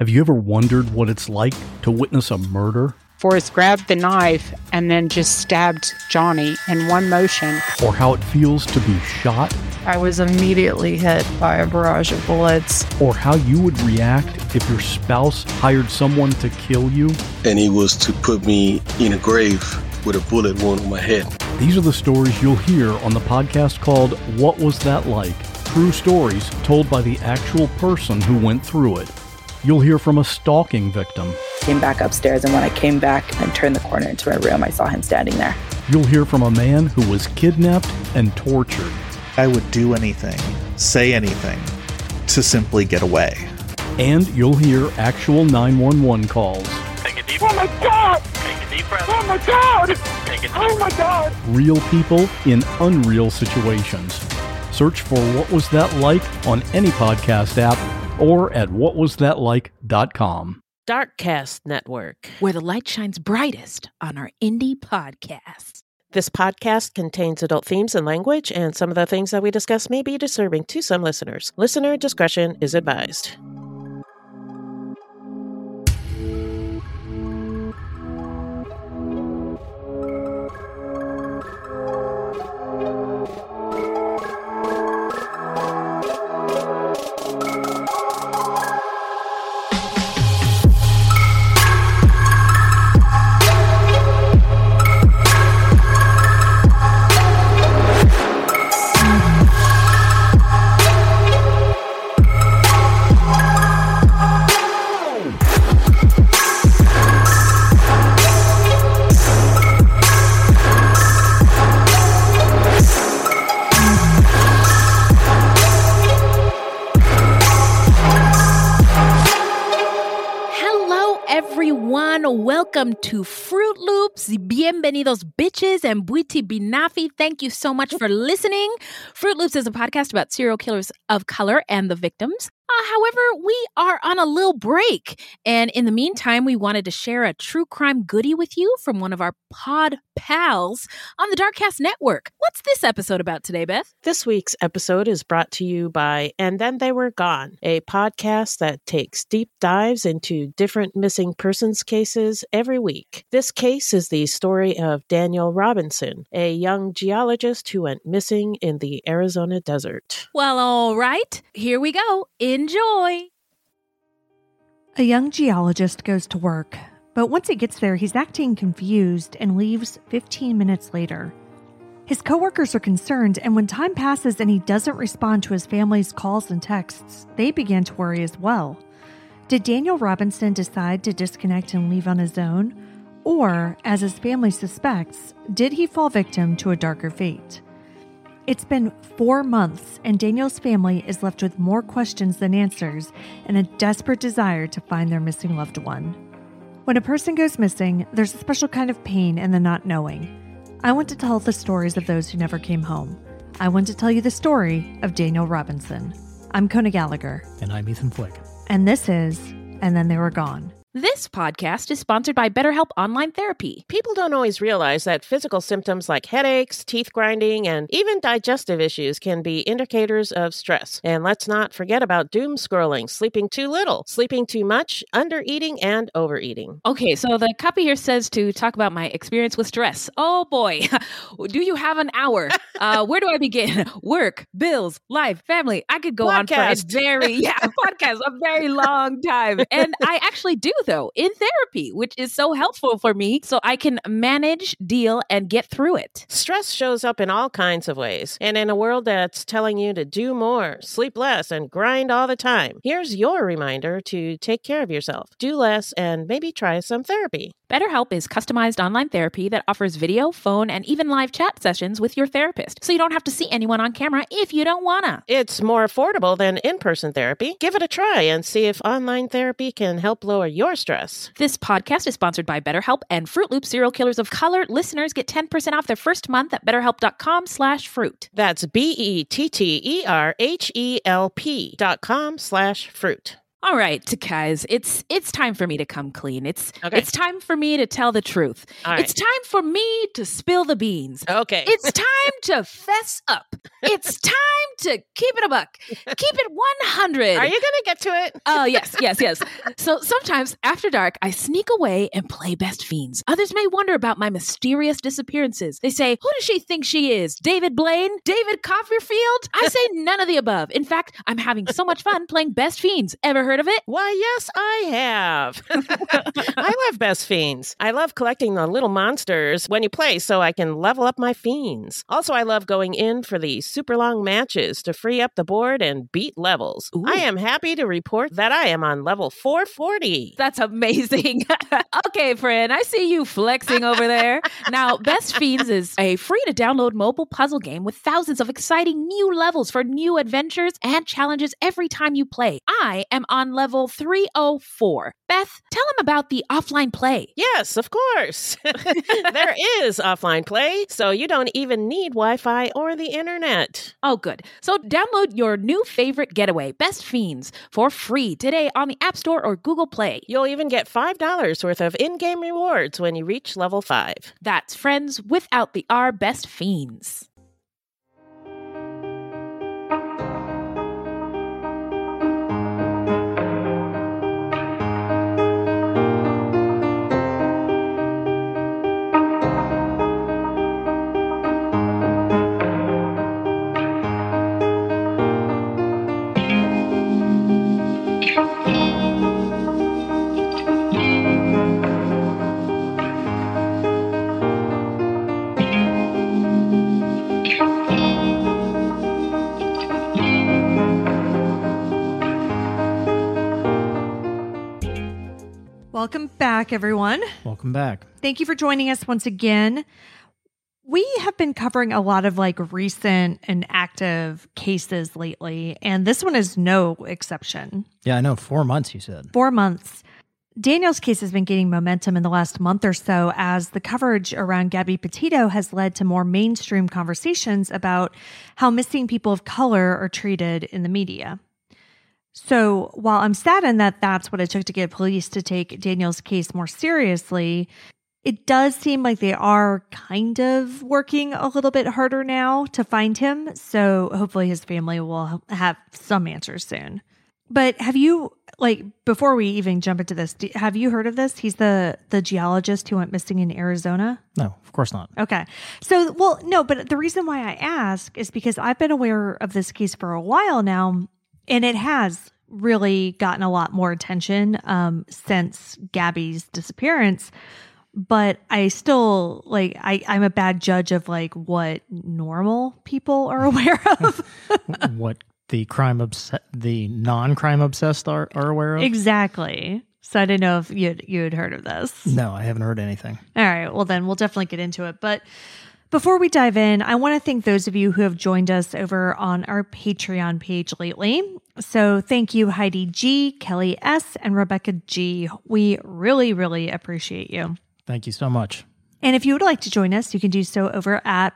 Have you ever wondered what it's like to witness a murder? Forrest grabbed the knife and then just stabbed Johnny in one motion. Or how it feels to be shot? I was immediately hit by a barrage of bullets. Or how you would react if your spouse hired someone to kill you? And he was to put me in a grave with a bullet wound on my head. These are the stories you'll hear on the podcast called What Was That Like? True stories told by the actual person who went through it. You'll hear from a stalking victim. Came back upstairs, and when I came back and turned the corner into my room, I saw him standing there. You'll hear from a man who was kidnapped and tortured. I would do anything, say anything, to simply get away. And you'll hear actual 911 calls. Take a deep breath. Oh my God! Take a deep breath. Oh my God! Take a deep Oh my God! Real people in unreal situations. Search for What Was That Like on any podcast app or at whatwasthatlike.com. Darkcast Network, where the light shines brightest on our indie podcasts. This podcast contains adult themes and language, and some of the things that we discuss may be disturbing to some listeners. Listener discretion is advised. Welcome to Fruit Loops. Bienvenidos, bitches, and Buiti Binafi. Thank you so much for listening. Fruit Loops is a podcast about serial killers of color and the victims. However, we are on a little break. And in the meantime, we wanted to share a true crime goodie with you from one of our pod pals on the Darkcast Network. What's this episode about today, Beth? This week's episode is brought to you by And Then They Were Gone, a podcast that takes deep dives into different missing persons cases every week. This case is the story of Daniel Robinson, a young geologist who went missing in the Arizona desert. Well, all right, here we go. Enjoy! A young geologist goes to work, but once he gets there, he's acting confused and leaves 15 minutes later. His coworkers are concerned, and when time passes and he doesn't respond to his family's calls and texts, they begin to worry as well. Did Daniel Robinson decide to disconnect and leave on his own? Or, as his family suspects, did he fall victim to a darker fate? It's been 4 months, and Daniel's family is left with more questions than answers and a desperate desire to find their missing loved one. When a person goes missing, there's a special kind of pain in the not knowing. I want to tell the stories of those who never came home. I want to tell you the story of Daniel Robinson. I'm Kona Gallagher. And I'm Ethan Flick. And this is And Then They Were Gone. This podcast is sponsored by BetterHelp Online Therapy. People don't always realize that physical symptoms like headaches, teeth grinding, and even digestive issues can be indicators of stress. And let's not forget about doom scrolling, sleeping too little, sleeping too much, undereating, and overeating. Okay, so the copy here says to talk about my experience with stress. Oh boy, do you have an hour? Where do I begin? Work, bills, life, family. I could go on for a very long time. And I actually do, though, in therapy, which is so helpful for me so I can manage, deal, and get through it. Stress shows up in all kinds of ways. And in a world that's telling you to do more, sleep less, and grind all the time, here's your reminder to take care of yourself, do less, and maybe try some therapy. BetterHelp is customized online therapy that offers video, phone, and even live chat sessions with your therapist, so you don't have to see anyone on camera if you don't wanna. It's more affordable than in-person therapy. Give it a try and see if online therapy can help lower your stress. This podcast is sponsored by BetterHelp, and Fruit Loop Serial Killers of Color listeners get 10% off their first month at betterhelp.com/fruit. That's BETTERHELP.com/fruit. All right, guys, it's time for me to come clean. It's time for me to tell the truth. All right. It's time for me to spill the beans. Okay. It's time to fess up. It's time to keep it a buck. Keep it 100. Are you going to get to it? Oh, yes. So sometimes after dark, I sneak away and play Best Fiends. Others may wonder about my mysterious disappearances. They say, who does she think she is? David Blaine? David Copperfield? I say none of the above. In fact, I'm having so much fun playing Best Fiends. Ever heard of it? Why, yes, I have. I love Best Fiends. I love collecting the little monsters when you play so I can level up my fiends. Also, I love going in for the super long matches to free up the board and beat levels. Ooh. I am happy to report that I am on level 440. That's amazing. Okay, friend, I see you flexing over there. Now, Best Fiends is a free-to-download mobile puzzle game with thousands of exciting new levels for new adventures and challenges every time you play. I am on level 304. Beth, tell him about the offline play. Yes, of course. There is offline play, so you don't even need Wi-Fi or the internet. Oh, good. So download your new favorite getaway, Best Fiends, for free today on the App Store or Google Play. You'll even get $5 worth of in-game rewards when you reach level 5. That's friends without the R, Best Fiends. Welcome back, everyone. Welcome back. Thank you for joining us once again. We have been covering a lot of recent and active cases lately, and this one is no exception. Yeah, I know. 4 months, you said. 4 months. Daniel's case has been gaining momentum in the last month or so as the coverage around Gabby Petito has led to more mainstream conversations about how missing people of color are treated in the media. So while I'm saddened that that's what it took to get police to take Daniel's case more seriously, it does seem like they are kind of working a little bit harder now to find him. So hopefully his family will have some answers soon. But have you, before we even jump into this, have you heard of this? He's the geologist who went missing in Arizona? No, of course not. Okay. So, well, no, but the reason why I ask is because I've been aware of this case for a while now. And it has really gotten a lot more attention since Gabby's disappearance. But I still, I'm a bad judge of, what normal people are aware of. What the non-crime obsessed are aware of? Exactly. So I didn't know if you had heard of this. No, I haven't heard anything. All right. Well, then we'll definitely get into it. But before we dive in, I want to thank those of you who have joined us over on our Patreon page lately. So thank you, Heidi G, Kelly S, and Rebecca G. We really, really appreciate you. Thank you so much. And if you would like to join us, you can do so over at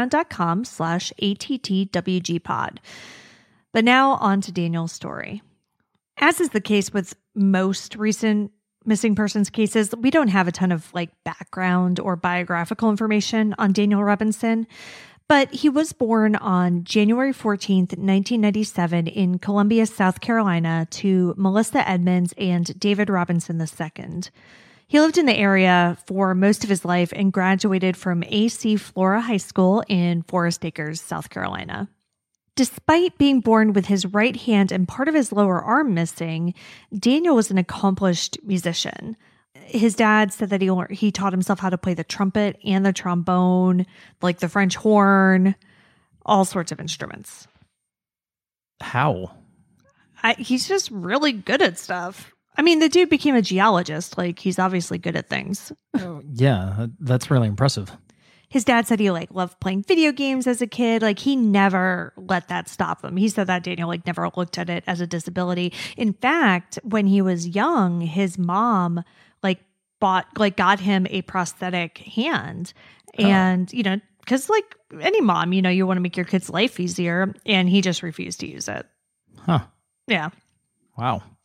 patreon.com/ATTWGpod. But now on to Daniel's story. As is the case with most recent missing persons cases, we don't have a ton of background or biographical information on Daniel Robinson, but he was born on January 14th, 1997 in Columbia, South Carolina to Melissa Edmonds and David Robinson II. He lived in the area for most of his life and graduated from AC Flora High School in Forest Acres, South Carolina. Despite being born with his right hand and part of his lower arm missing, Daniel was an accomplished musician. His dad said that he taught himself how to play the trumpet and the trombone, the French horn, all sorts of instruments. How? He's just really good at stuff. I mean, the dude became a geologist. He's obviously good at things. Yeah, that's really impressive. His dad said he loved playing video games as a kid. He never let that stop him. He said that Daniel never looked at it as a disability. In fact, when he was young, his mom got him a prosthetic hand. And, because any mom, you want to make your kid's life easier, and he just refused to use it. Huh. Yeah. Wow.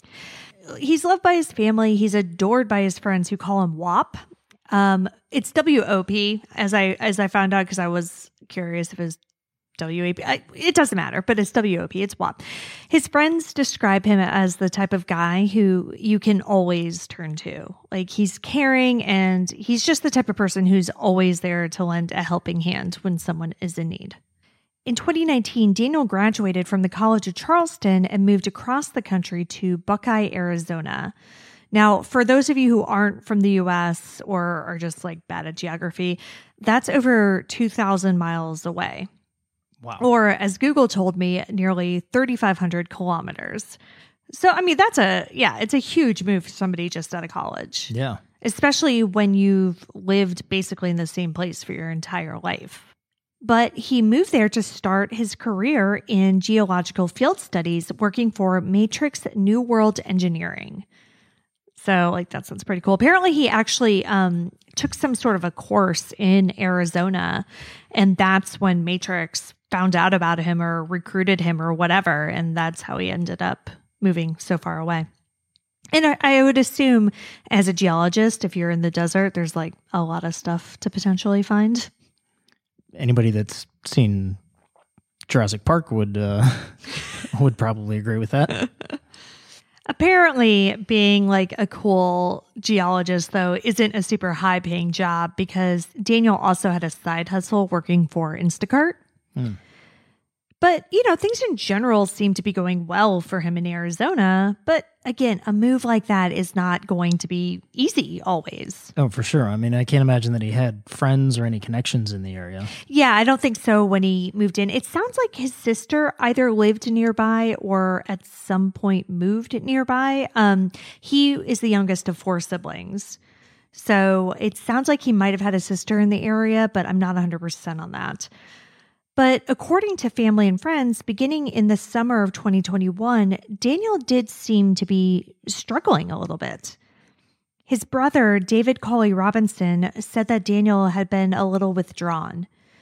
He's loved by his family. He's adored by his friends who call him WOP. It's W-O-P, as I found out because I was curious if it was W-A-P. It doesn't matter, but it's W-O-P. It's WOP. His friends describe him as the type of guy who you can always turn to. Like, he's caring, and he's just the type of person who's always there to lend a helping hand when someone is in need. In 2019, Daniel graduated from the College of Charleston and moved across the country to Buckeye, Arizona. Now, for those of you who aren't from the U.S. or are just like bad at geography, that's over 2,000 miles away. Wow. Or, as Google told me, nearly 3,500 kilometers. So, I mean, it's a huge move for somebody just out of college. Yeah. Especially when you've lived basically in the same place for your entire life. But he moved there to start his career in geological field studies, working for Matrix New World Engineering. So, like, that sounds pretty cool. Apparently, he actually took some sort of a course in Arizona, and that's when Matrix found out about him or recruited him or whatever, and that's how he ended up moving so far away. And I would assume, as a geologist, if you're in the desert, there's like a lot of stuff to potentially find. Anybody that's seen Jurassic Park would probably agree with that. Apparently, being like a cool geologist, though, isn't a super high-paying job because Daniel also had a side hustle working for Instacart. But, things in general seem to be going well for him in Arizona. But again, a move like that is not going to be easy always. Oh, for sure. I mean, I can't imagine that he had friends or any connections in the area. Yeah, I don't think so when he moved in. It sounds like his sister either lived nearby or at some point moved nearby. He is the youngest of 4 siblings. So it sounds like he might have had a sister in the area, but I'm not 100% on that. But according to family and friends, beginning in the summer of 2021, Daniel did seem to be struggling a little bit. His brother, David Colley Robinson, said that Daniel had been a little withdrawn.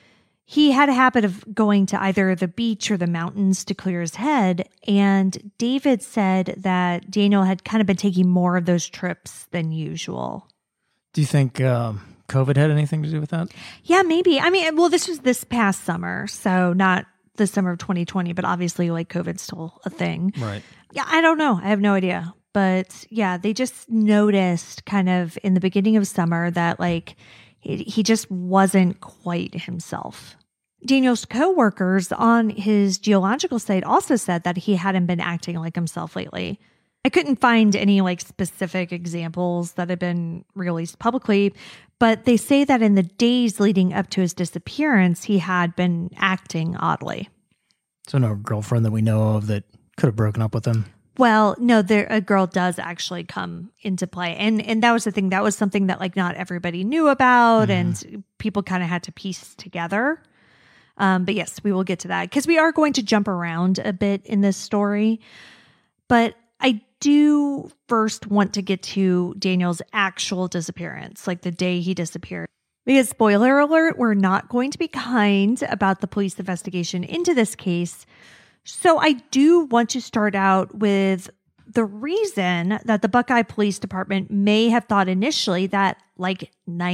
He had a habit of going to either the beach or the mountains to clear his head, and David said that Daniel had kind of been taking more of those trips than usual. Do you think COVID had anything to do with that? Yeah, maybe. I mean, well, this was this past summer, so not the summer of 2020, but obviously like COVID's still a thing. Right. Yeah, I don't know. I have no idea. But yeah, they just noticed kind of in the beginning of summer that like he just wasn't quite himself. Daniel's coworkers on his geological site also said that he hadn't been acting like himself lately. I couldn't find any like specific examples that had been released publicly, but they say that in the days leading up to his disappearance, he had been acting oddly. So no girlfriend that we know of that could have broken up with him? Well, no, a girl does actually come into play. And that was the thing. That was something that like not everybody knew about and people kind of had to piece together. But yes, we will get to that because we are going to jump around a bit in this story. But I do first want to get to Daniel's actual disappearance, like the day he disappeared. Because spoiler alert, we're not going to be kind about the police investigation into this case. So I do want to start out with the reason that the Buckeye Police Department may have thought initially that like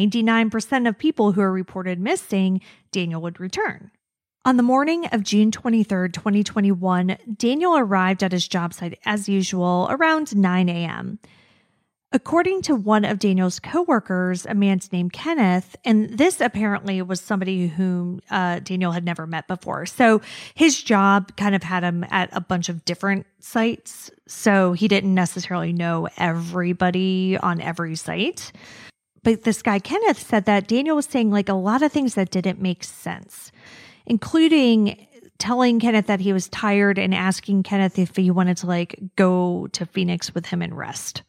99% of people who are reported missing, Daniel would return. On the morning of June 23rd, 2021, Daniel arrived at his job site as usual around 9 a.m. According to one of Daniel's coworkers, a man named Kenneth, and this apparently was somebody whom Daniel had never met before. So his job kind of had him at a bunch of different sites. So he didn't necessarily know everybody on every site. But this guy, Kenneth, said that Daniel was saying like a lot of things that didn't make sense, including telling Kenneth that he was tired and asking Kenneth if he wanted to like go to Phoenix with him and rest.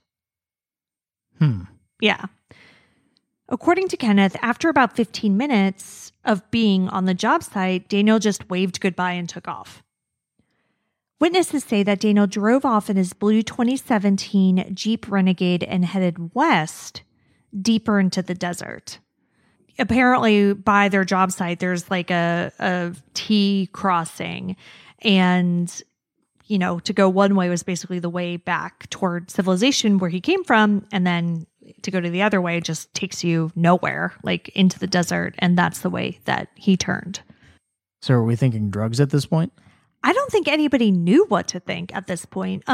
Yeah. According to Kenneth, after about 15 minutes of being on the job site, Daniel just waved goodbye and took off. Witnesses say that Daniel drove off in his blue 2017 Jeep Renegade and headed west, deeper into the desert. Apparently, by their job site, there's like a T crossing. And to go one way was basically the way back toward civilization where he came from. And then to go to the other way just takes you nowhere, like into the desert. And that's the way that he turned. So are we thinking drugs at this point? I don't think anybody knew what to think at this point.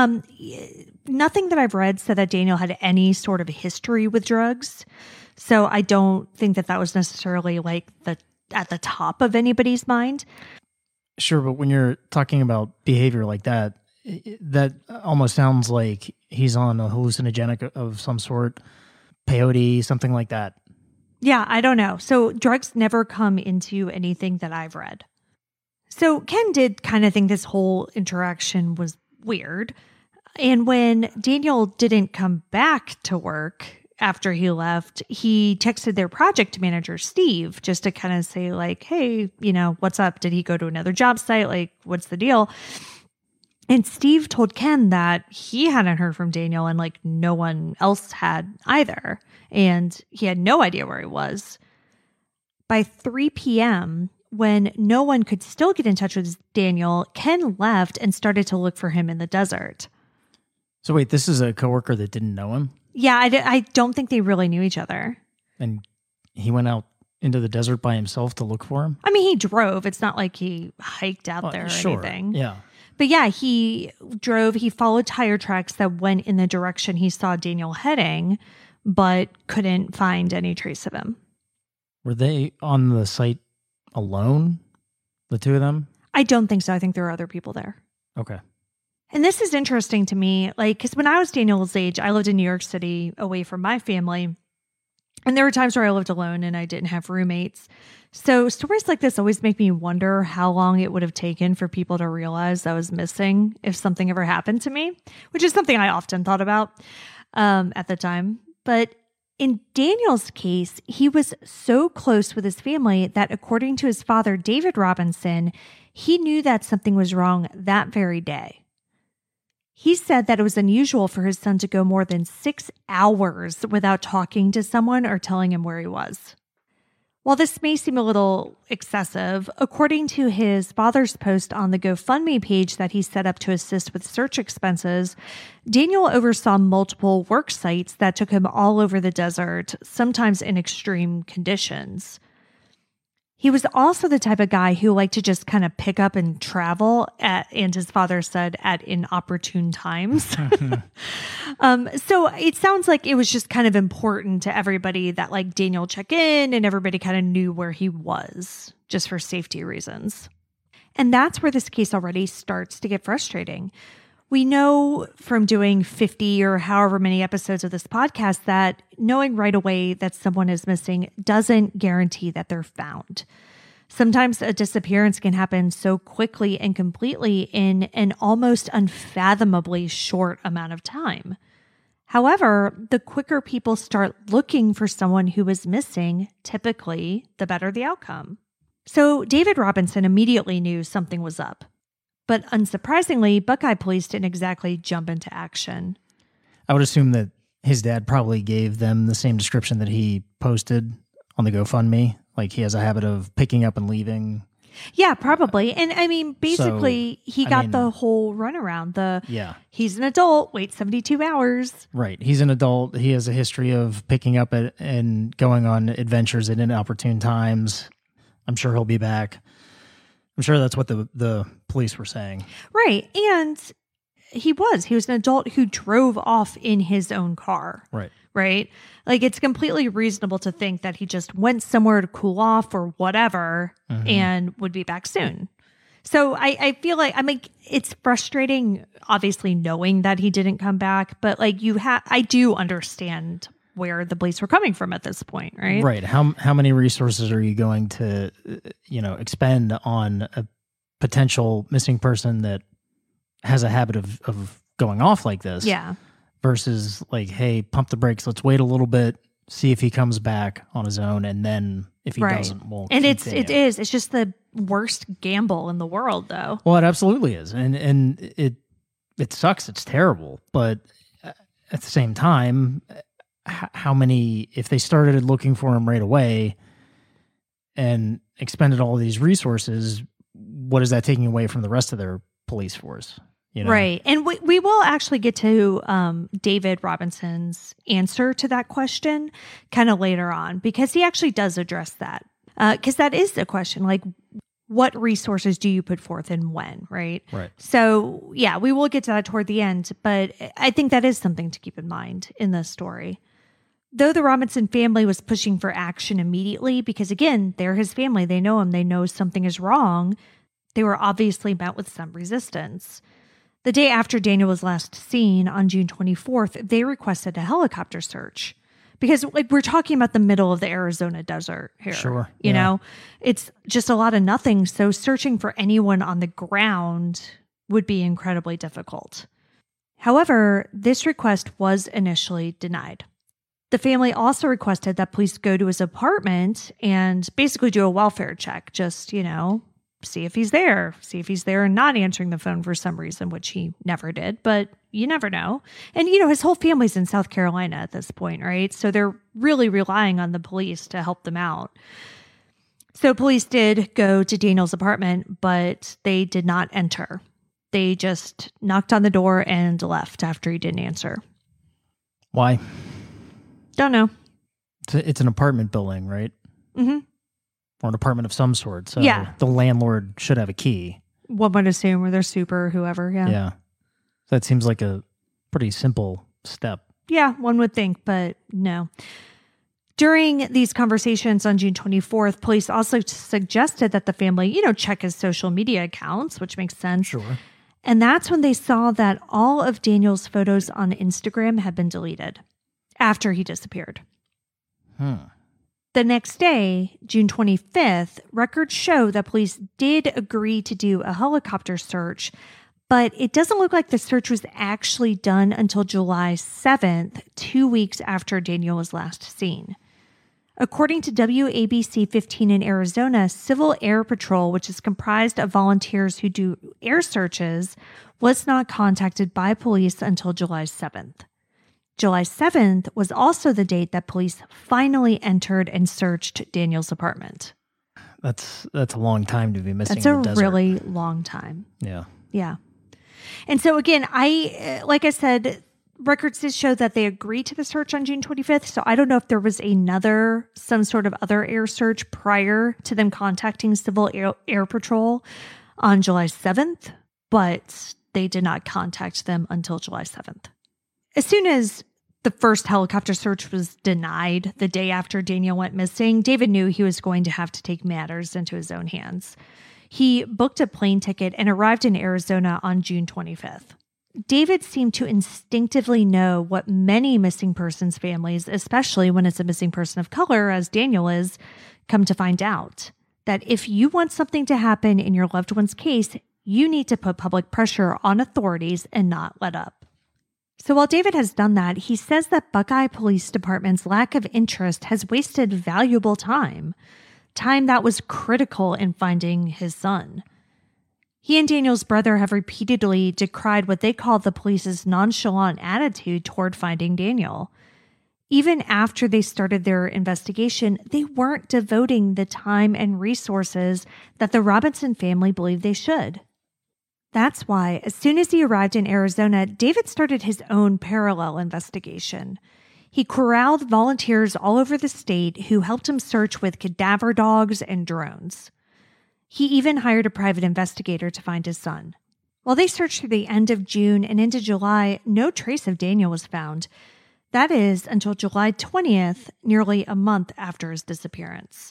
Nothing that I've read said that Daniel had any sort of history with drugs. So I don't think that was necessarily like at the top of anybody's mind. Sure, but when you're talking about behavior like that, that almost sounds like he's on a hallucinogenic of some sort, peyote, something like that. Yeah, I don't know. So drugs never come into anything that I've read. So Ken did kind of think this whole interaction was weird. And when Daniel didn't come back to work after he left, he texted their project manager, Steve, just to kind of say like, hey, what's up? Did he go to another job site? Like, what's the deal? And Steve told Ken that he hadn't heard from Daniel and like no one else had either. And he had no idea where he was. By 3 p.m., when no one could still get in touch with Daniel, Ken left and started to look for him in the desert. So wait, this is a coworker that didn't know him? Yeah, I don't think they really knew each other. And he went out into the desert by himself to look for him? I mean, he drove. It's not like he hiked out there or anything. Yeah. But yeah, he drove. He followed tire tracks that went in the direction he saw Daniel heading, but couldn't find any trace of him. Were they on the site alone, the two of them? I don't think so. I think there were other people there. Okay. And this is interesting to me, like, because when I was Daniel's age, I lived in New York City away from my family. And there were times where I lived alone and I didn't have roommates. So stories like this always make me wonder how long it would have taken for people to realize I was missing if something ever happened to me, which is something I often thought about at the time. But in Daniel's case, he was so close with his family that according to his father, David Robinson, he knew that something was wrong that very day. He said that it was unusual for his son to go more than 6 hours without talking to someone or telling him where he was. While this may seem a little excessive, according to his father's post on the GoFundMe page that he set up to assist with search expenses, Daniel oversaw multiple work sites that took him all over the desert, sometimes in extreme conditions. He was also the type of guy who liked to just kind of pick up and travel and his father said, at inopportune times. So it sounds like it was just kind of important to everybody that like Daniel check in and everybody kind of knew where he was just for safety reasons. And that's where this case already starts to get frustrating. We know from doing 50 or however many episodes of this podcast that knowing right away that someone is missing doesn't guarantee that they're found. Sometimes a disappearance can happen so quickly and completely in an almost unfathomably short amount of time. However, the quicker people start looking for someone who is missing, typically, the better the outcome. So David Robinson immediately knew something was up. But unsurprisingly, Buckeye Police didn't exactly jump into action. I would assume that his dad probably gave them the same description that he posted on the GoFundMe. Like he has a habit of picking up and leaving. Yeah, probably. And I mean, basically, he got the whole runaround. He's an adult, wait 72 hours. Right. He's an adult. He has a history of picking up and going on adventures at inopportune times. I'm sure he'll be back. I'm sure that's what the police were saying. Right. And he was an adult who drove off in his own car. Right. Right. Like it's completely reasonable to think that he just went somewhere to cool off or whatever and would be back soon. So I feel like, I mean, it's frustrating, obviously, knowing that he didn't come back. But like I do understand where the police were coming from at this point, right? Right. How many resources are you going to, expend on a potential missing person that has a habit of going off like this? Yeah. Versus like, hey, pump the brakes. Let's wait a little bit, see if he comes back on his own, and then if he doesn't, we'll and continue. it's just the worst gamble in the world, though. Well, it absolutely is, and it sucks. It's terrible, but at the same time, how many, if they started looking for him right away and expended all of these resources, what is that taking away from the rest of their police force? You know? Right. And we will actually get to David Robinson's answer to that question kind of later on, because he actually does address that. Because that is the question, like, what resources do you put forth and when, right? Right. So, yeah, we will get to that toward the end, but I think that is something to keep in mind in this story. Though the Robinson family was pushing for action immediately, because again, they're his family, they know him, they know something is wrong, they were obviously met with some resistance. The day after Daniel was last seen, on June 24th, they requested a helicopter search. Because like we're talking about the middle of the Arizona desert here. Sure. You know, it's just a lot of nothing. So searching for anyone on the ground would be incredibly difficult. However, this request was initially denied. The family also requested that police go to his apartment and basically do a welfare check. Just, you know, see if he's there and not answering the phone for some reason, which he never did, but you never know. And, you know, his whole family's in South Carolina at this point, right? So they're really relying on the police to help them out. So police did go to Daniel's apartment, but they did not enter. They just knocked on the door and left after he didn't answer. Why? Don't know. It's an apartment building, right? Mm-hmm. Or an apartment of some sort. So yeah. The landlord should have a key. One would assume, or they're super or whoever. Yeah. Yeah. That seems like a pretty simple step. Yeah, one would think, but no. During these conversations on June 24th, police also suggested that the family, you know, check his social media accounts, which makes sense. Sure. And that's when they saw that all of Daniel's photos on Instagram had been deleted after he disappeared. The next day, June 25th, records show that police did agree to do a helicopter search, but it doesn't look like the search was actually done until July 7th, 2 weeks after Daniel was last seen. According to WABC 15 in Arizona, Civil Air Patrol, which is comprised of volunteers who do air searches, was not contacted by police until July 7th. July 7th was also the date that police finally entered and searched Daniel's apartment. That's a long time to be missing That's in the a desert. really long time. Yeah. Yeah. And so again, like I said, records did show that they agreed to the search on June 25th. So I don't know if there was some sort of other air search prior to them contacting Civil Air Patrol on July 7th, but they did not contact them until July 7th. As soon as the first helicopter search was denied the day after Daniel went missing, David knew he was going to have to take matters into his own hands. He booked a plane ticket and arrived in Arizona on June 25th. David seemed to instinctively know what many missing persons families, especially when it's a missing person of color, as Daniel is, come to find out. That if you want something to happen in your loved one's case, you need to put public pressure on authorities and not let up. So while David has done that, he says that Buckeye Police Department's lack of interest has wasted valuable time that was critical in finding his son. He and Daniel's brother have repeatedly decried what they call the police's nonchalant attitude toward finding Daniel. Even after they started their investigation, they weren't devoting the time and resources that the Robinson family believed they should. That's why, as soon as he arrived in Arizona, David started his own parallel investigation. He corralled volunteers all over the state who helped him search with cadaver dogs and drones. He even hired a private investigator to find his son. While they searched through the end of June and into July, no trace of Daniel was found. That is until July 20th, nearly a month after his disappearance.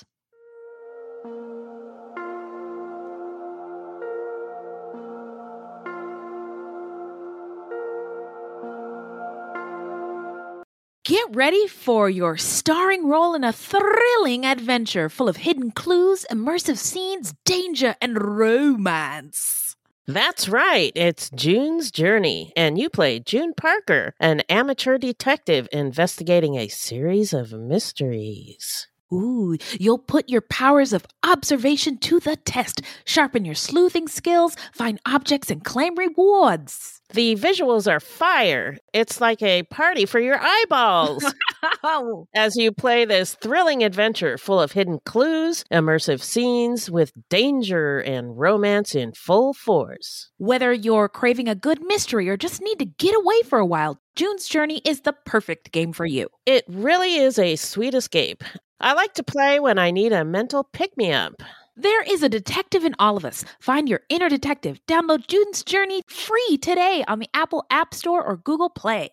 Get ready for your starring role in a thrilling adventure full of hidden clues, immersive scenes, danger, and romance. That's right. It's June's Journey, and you play June Parker, an amateur detective investigating a series of mysteries. Ooh, you'll put your powers of observation to the test, sharpen your sleuthing skills, find objects, and claim rewards. The visuals are fire. It's like a party for your eyeballs. As you play this thrilling adventure full of hidden clues, immersive scenes with danger and romance in full force. Whether you're craving a good mystery or just need to get away for a while, June's Journey is the perfect game for you. It really is a sweet escape. I like to play when I need a mental pick-me-up. There is a detective in all of us. Find your inner detective. Download June's Journey free today on the Apple App Store or Google Play.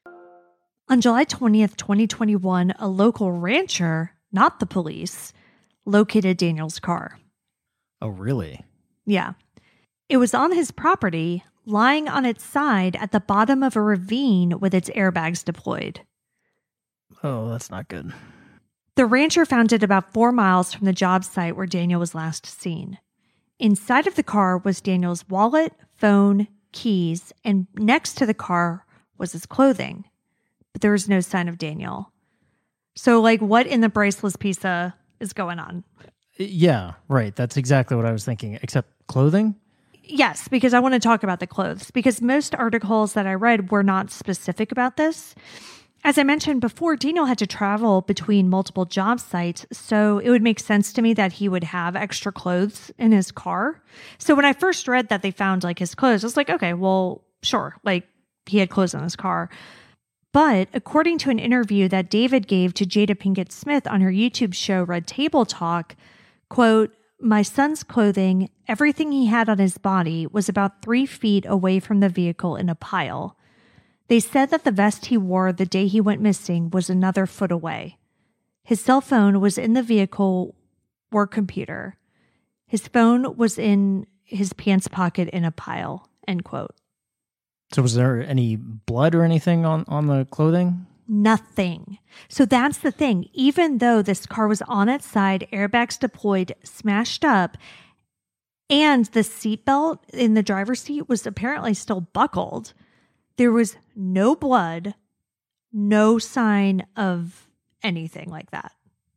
On July 20th, 2021, a local rancher, not the police, located Daniel's car. Oh, really? Yeah. It was on his property, lying on its side at the bottom of a ravine with its airbags deployed. Oh, that's not good. The rancher found it about 4 miles from the job site where Daniel was last seen. Inside of the car was Daniel's wallet, phone, keys, and next to the car was his clothing. But there was no sign of Daniel. So, what in the Braceless Pizza is going on? Yeah, right. That's exactly what I was thinking. Except clothing? Yes, because I want to talk about the clothes. Because most articles that I read were not specific about this. As I mentioned before, Daniel had to travel between multiple job sites, so it would make sense to me that he would have extra clothes in his car. So when I first read that they found his clothes, I was like, okay, well, sure. He had clothes in his car. But according to an interview that David gave to Jada Pinkett Smith on her YouTube show, Red Table Talk, quote, "My son's clothing, everything he had on his body was about 3 feet away from the vehicle in a pile. They said that the vest he wore the day he went missing was another foot away. His cell phone was in the vehicle work computer. His phone was in his pants pocket in a pile," end quote. So was there any blood or anything on the clothing? Nothing. So that's the thing. Even though this car was on its side, airbags deployed, smashed up, and the seatbelt in the driver's seat was apparently still buckled, there was no blood, no sign of anything like that.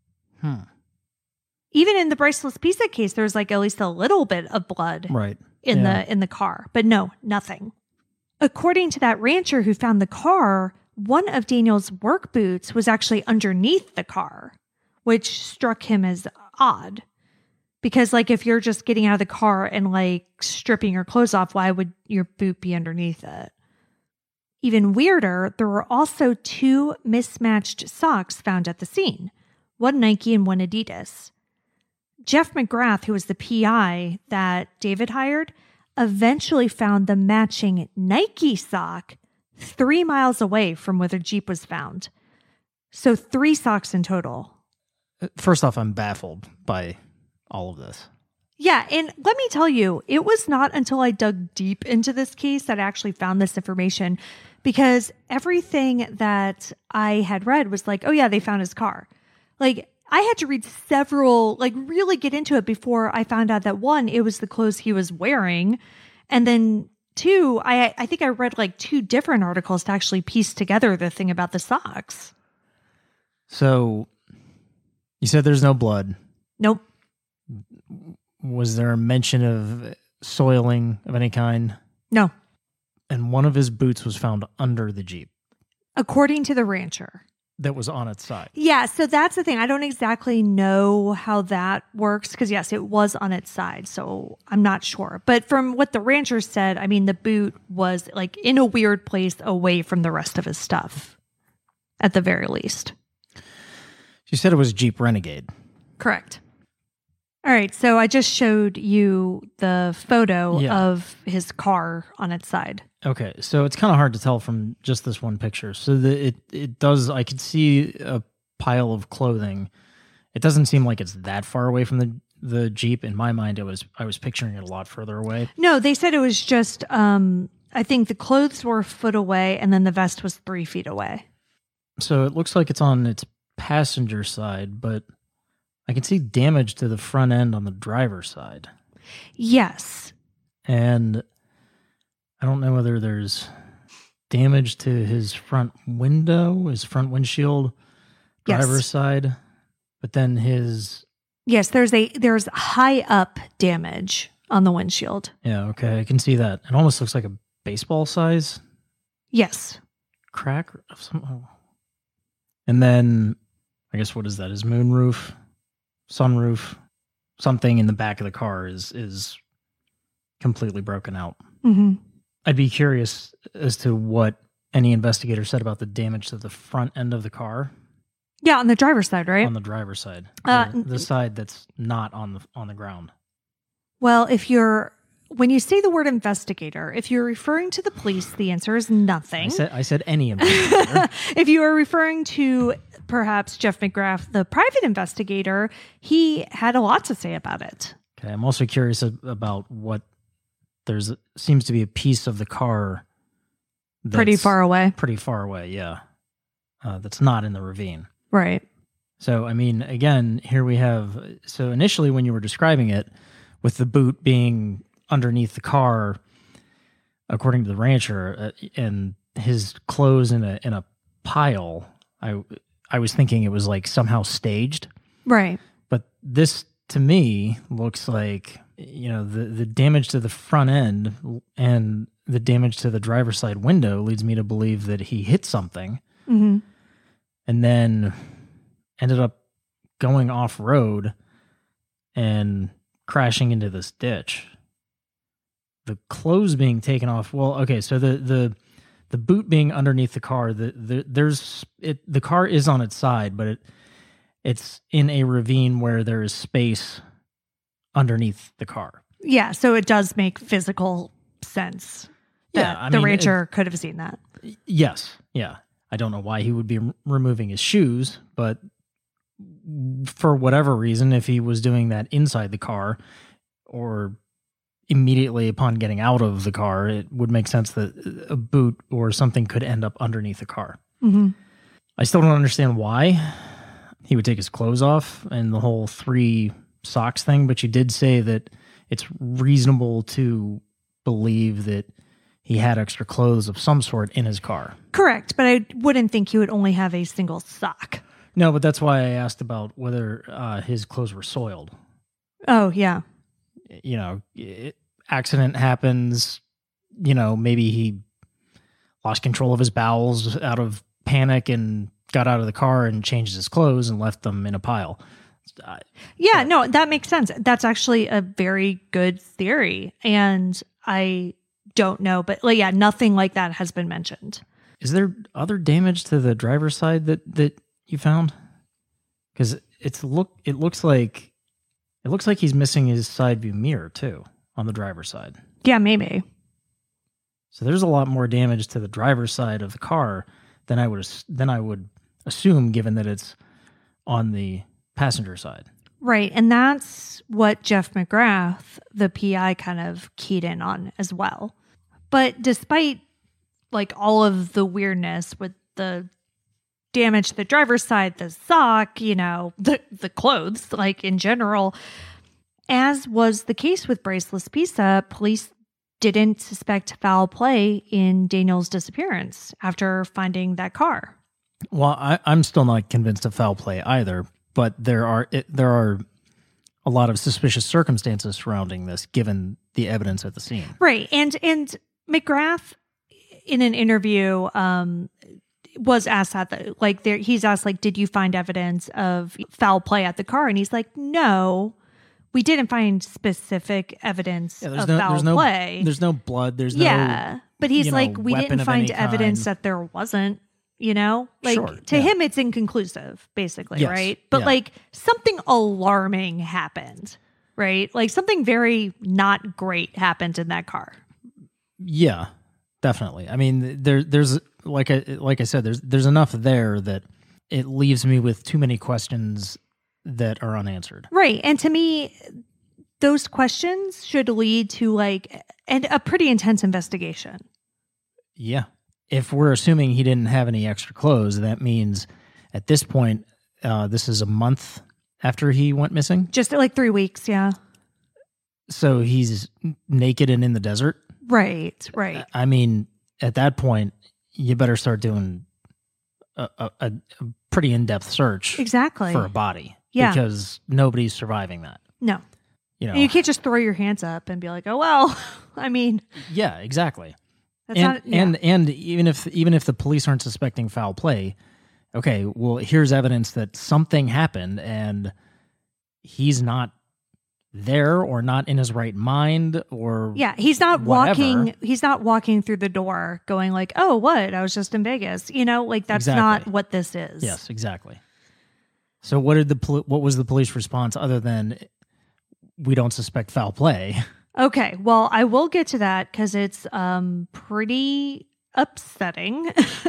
Even in the Braceless Pizza case, there's at least a little bit of blood in the car, but no, nothing. According to that rancher who found the car, one of Daniel's work boots was actually underneath the car, which struck him as odd. Because if you're just getting out of the car and stripping your clothes off, why would your boot be underneath it? Even weirder, there were also 2 mismatched socks found at the scene, one Nike and one Adidas. Jeff McGrath, who was the PI that David hired, eventually found the matching Nike sock 3 miles away from where the Jeep was found. So 3 socks in total. First off, I'm baffled by all of this. Yeah, and let me tell you, it was not until I dug deep into this case that I actually found this information, because everything that I had read was oh yeah, they found his car. I had to read several, really get into it before I found out that 1, it was the clothes he was wearing. And then 2, I think I read 2 different articles to actually piece together the thing about the socks. So you said there's no blood. Nope. Was there a mention of soiling of any kind? No. And one of his boots was found under the Jeep. According to the rancher. That was on its side. Yeah, so that's the thing. I don't exactly know how that works because, yes, it was on its side, so I'm not sure. But from what the rancher said, I mean, the boot was in a weird place away from the rest of his stuff, at the very least. She said it was Jeep Renegade. Correct. All right, so I just showed you the photo of his car on its side. Okay, so it's kind of hard to tell from just this one picture. So it does, I could see a pile of clothing. It doesn't seem like it's that far away from the Jeep. In my mind, I was picturing it a lot further away. No, they said it was just, I think the clothes were a foot away and then the vest was 3 feet away. So it looks like it's on its passenger side, but I can see damage to the front end on the driver's side. Yes. And I don't know whether there's damage to his front window, his front windshield, driver's side. But then his... Yes, there's high up damage on the windshield. Yeah, okay, I can see that. It almost looks like a baseball size Yes. crack of some. And then, I guess, what is that? His moonroof, sunroof, something in the back of the car is completely broken out. Mm-hmm. I'd be curious as to what any investigator said about the damage to the front end of the car. Yeah, on the driver's side, right? On the driver's side, the side that's not on the ground. Well, when you say the word investigator, if you're referring to the police, the answer is nothing. I said any investigator. If you are referring to perhaps Jeff McGrath, the private investigator, he had a lot to say about it. Okay, I'm also curious about what seems to be a piece of the car that's pretty far away. Pretty far away, yeah. That's not in the ravine. Right. So, I mean, again, here we have... So initially when you were describing it, with the boot being underneath the car, according to the rancher, and his clothes in a pile, I was thinking it was like somehow staged. Right. But this, to me, looks like, the damage to the front end and the damage to the driver's side window leads me to believe that he hit something. Mm-hmm. And then ended up going off-road and crashing into this ditch. The clothes being taken off. Well, okay, so the boot being underneath the car, the car is on its side, but it's in a ravine where there is space underneath the car. Yeah, so it does make physical sense that the rancher could have seen that. Yes, yeah. I don't know why he would be removing his shoes, but for whatever reason, if he was doing that inside the car or immediately upon getting out of the car, it would make sense that a boot or something could end up underneath the car. Mm-hmm. I still don't understand why he would take his clothes off and the whole 3 socks thing, but you did say that it's reasonable to believe that he had extra clothes of some sort in his car. Correct, but I wouldn't think he would only have a single sock. No, but that's why I asked about whether his clothes were soiled. Oh, yeah. Accident happens, maybe he lost control of his bowels out of panic and got out of the car and changed his clothes and left them in a pile. No, that makes sense. That's actually a very good theory. And I don't know, but nothing like that has been mentioned. Is there other damage to the driver's side that you found? Because it looks like he's missing his side view mirror too on the driver's side. Yeah, maybe. So there's a lot more damage to the driver's side of the car than I would assume, given that it's on the passenger side. Right, and that's what Jeff McGrath, the PI, kind of keyed in on as well. But despite all of the weirdness with the damage to the driver's side, the sock, the clothes, in general, as was the case with Bryce Laspisa, police didn't suspect foul play in Daniel's disappearance after finding that car. Well, I'm still not convinced of foul play either, but there are a lot of suspicious circumstances surrounding this, given the evidence at the scene. Right, and McGrath, in an interview, was asked that, he's asked, did you find evidence of foul play at the car? And he's like, no, we didn't find specific evidence of foul play. There's no blood. There's no... Yeah, but he's we didn't find evidence that there wasn't, to him, it's inconclusive, basically, yes, right? But something alarming happened, right? Something very not great happened in that car. Yeah, definitely. I mean, there's like I said, there's enough there that it leaves me with too many questions that are unanswered. Right, and to me, those questions should lead to and a pretty intense investigation. Yeah. If we're assuming he didn't have any extra clothes, that means at this point, this is a month after he went missing? Just 3 weeks, yeah. So he's naked and in the desert? Right. I mean, at that point, you better start doing a pretty in-depth search exactly for a body. Yeah. Because nobody's surviving that. No. You know, And you can't just throw your hands up and be like, oh, well, I mean. Yeah, exactly. That's not, yeah. And even if the police aren't suspecting foul play, okay, well, here's evidence that something happened and he's not there or not in his right mind or yeah, he's not whatever. walking through the door going like, oh, what? I was just in Vegas. You know, like that's not what this is. Yes, exactly. So what was the police response other than we don't suspect foul play? Okay, well, I will get to that because it's pretty upsetting.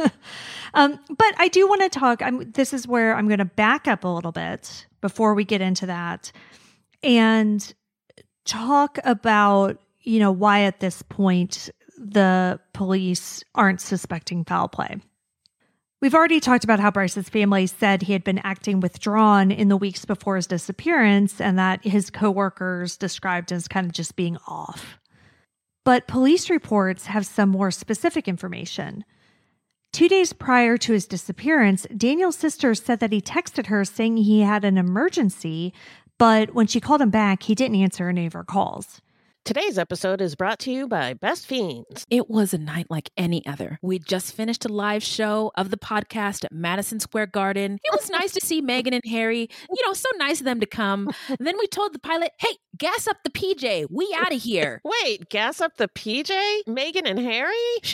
But I do want to talk. This is where I'm going to back up a little bit before we get into that and talk about, you know, why at this point the police aren't suspecting foul play. We've already talked about how Bryce's family said he had been acting withdrawn in the weeks before his disappearance and that his coworkers described as kind of just being off. But police reports have some more specific information. 2 days prior to his disappearance, Daniel's sister said that he texted her saying he had an emergency, but when she called him back, he didn't answer any of her calls. Today's episode is brought to you by Best Fiends. It was a night like any other. We just finished a live show of the podcast at Madison Square Garden. It was nice to see Megan and Harry. You know, so nice of them to come. Then we told the pilot, hey, gas up the PJ. We out of here. Wait, gas up the PJ? Megan and Harry?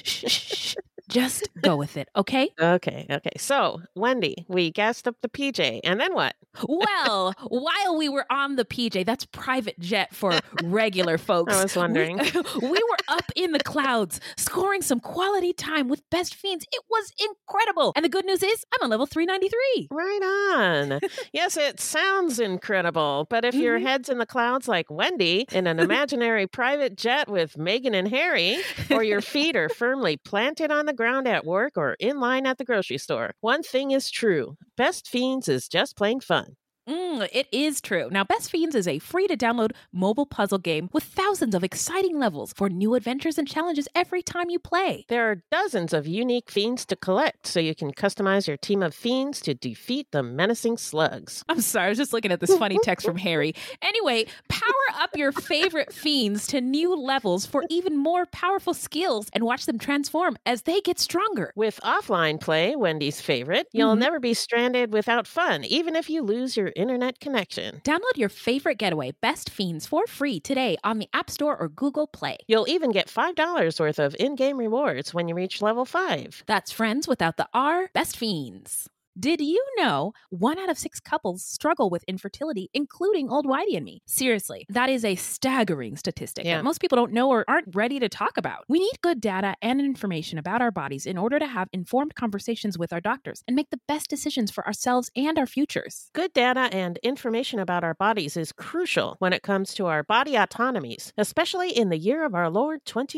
Just go with it, okay? Okay. So, Wendy, we gassed up the PJ, and then what? Well, while we were on the PJ, that's private jet for regular folks. I was wondering. We were up in the clouds, scoring some quality time with Best Fiends. It was incredible. And the good news is, I'm on level 393. Right on. Yes, it sounds incredible, but if your head's in the clouds like Wendy in an imaginary private jet with Megan and Harry, or your feet are firmly planted on the ground at work or in line at the grocery store, one thing is true. Best Fiends is just plain fun. It is true. Now, Best Fiends is a free-to-download mobile puzzle game with thousands of exciting levels for new adventures and challenges every time you play. There are dozens of unique fiends to collect, so you can customize your team of fiends to defeat the menacing slugs. I'm sorry, I was just looking at this funny text from Harry. Anyway, power up your favorite fiends to new levels for even more powerful skills and watch them transform as they get stronger. With offline play, Wendy's favorite, you'll never be stranded without fun, even if you lose your internet connection. Download your favorite getaway, Best Fiends, for free today on the App Store or Google Play. You'll even get $5 worth of in-game rewards when you reach level 5. That's friends without the R, Best Fiends. Did you know 1 out of 6 couples struggle with infertility, including old Whitey and me? Seriously, that is a staggering statistic that most people don't know or aren't ready to talk about. We need good data and information about our bodies in order to have informed conversations with our doctors and make the best decisions for ourselves and our futures. Good data and information about our bodies is crucial when it comes to our body autonomies, especially in the year of our Lord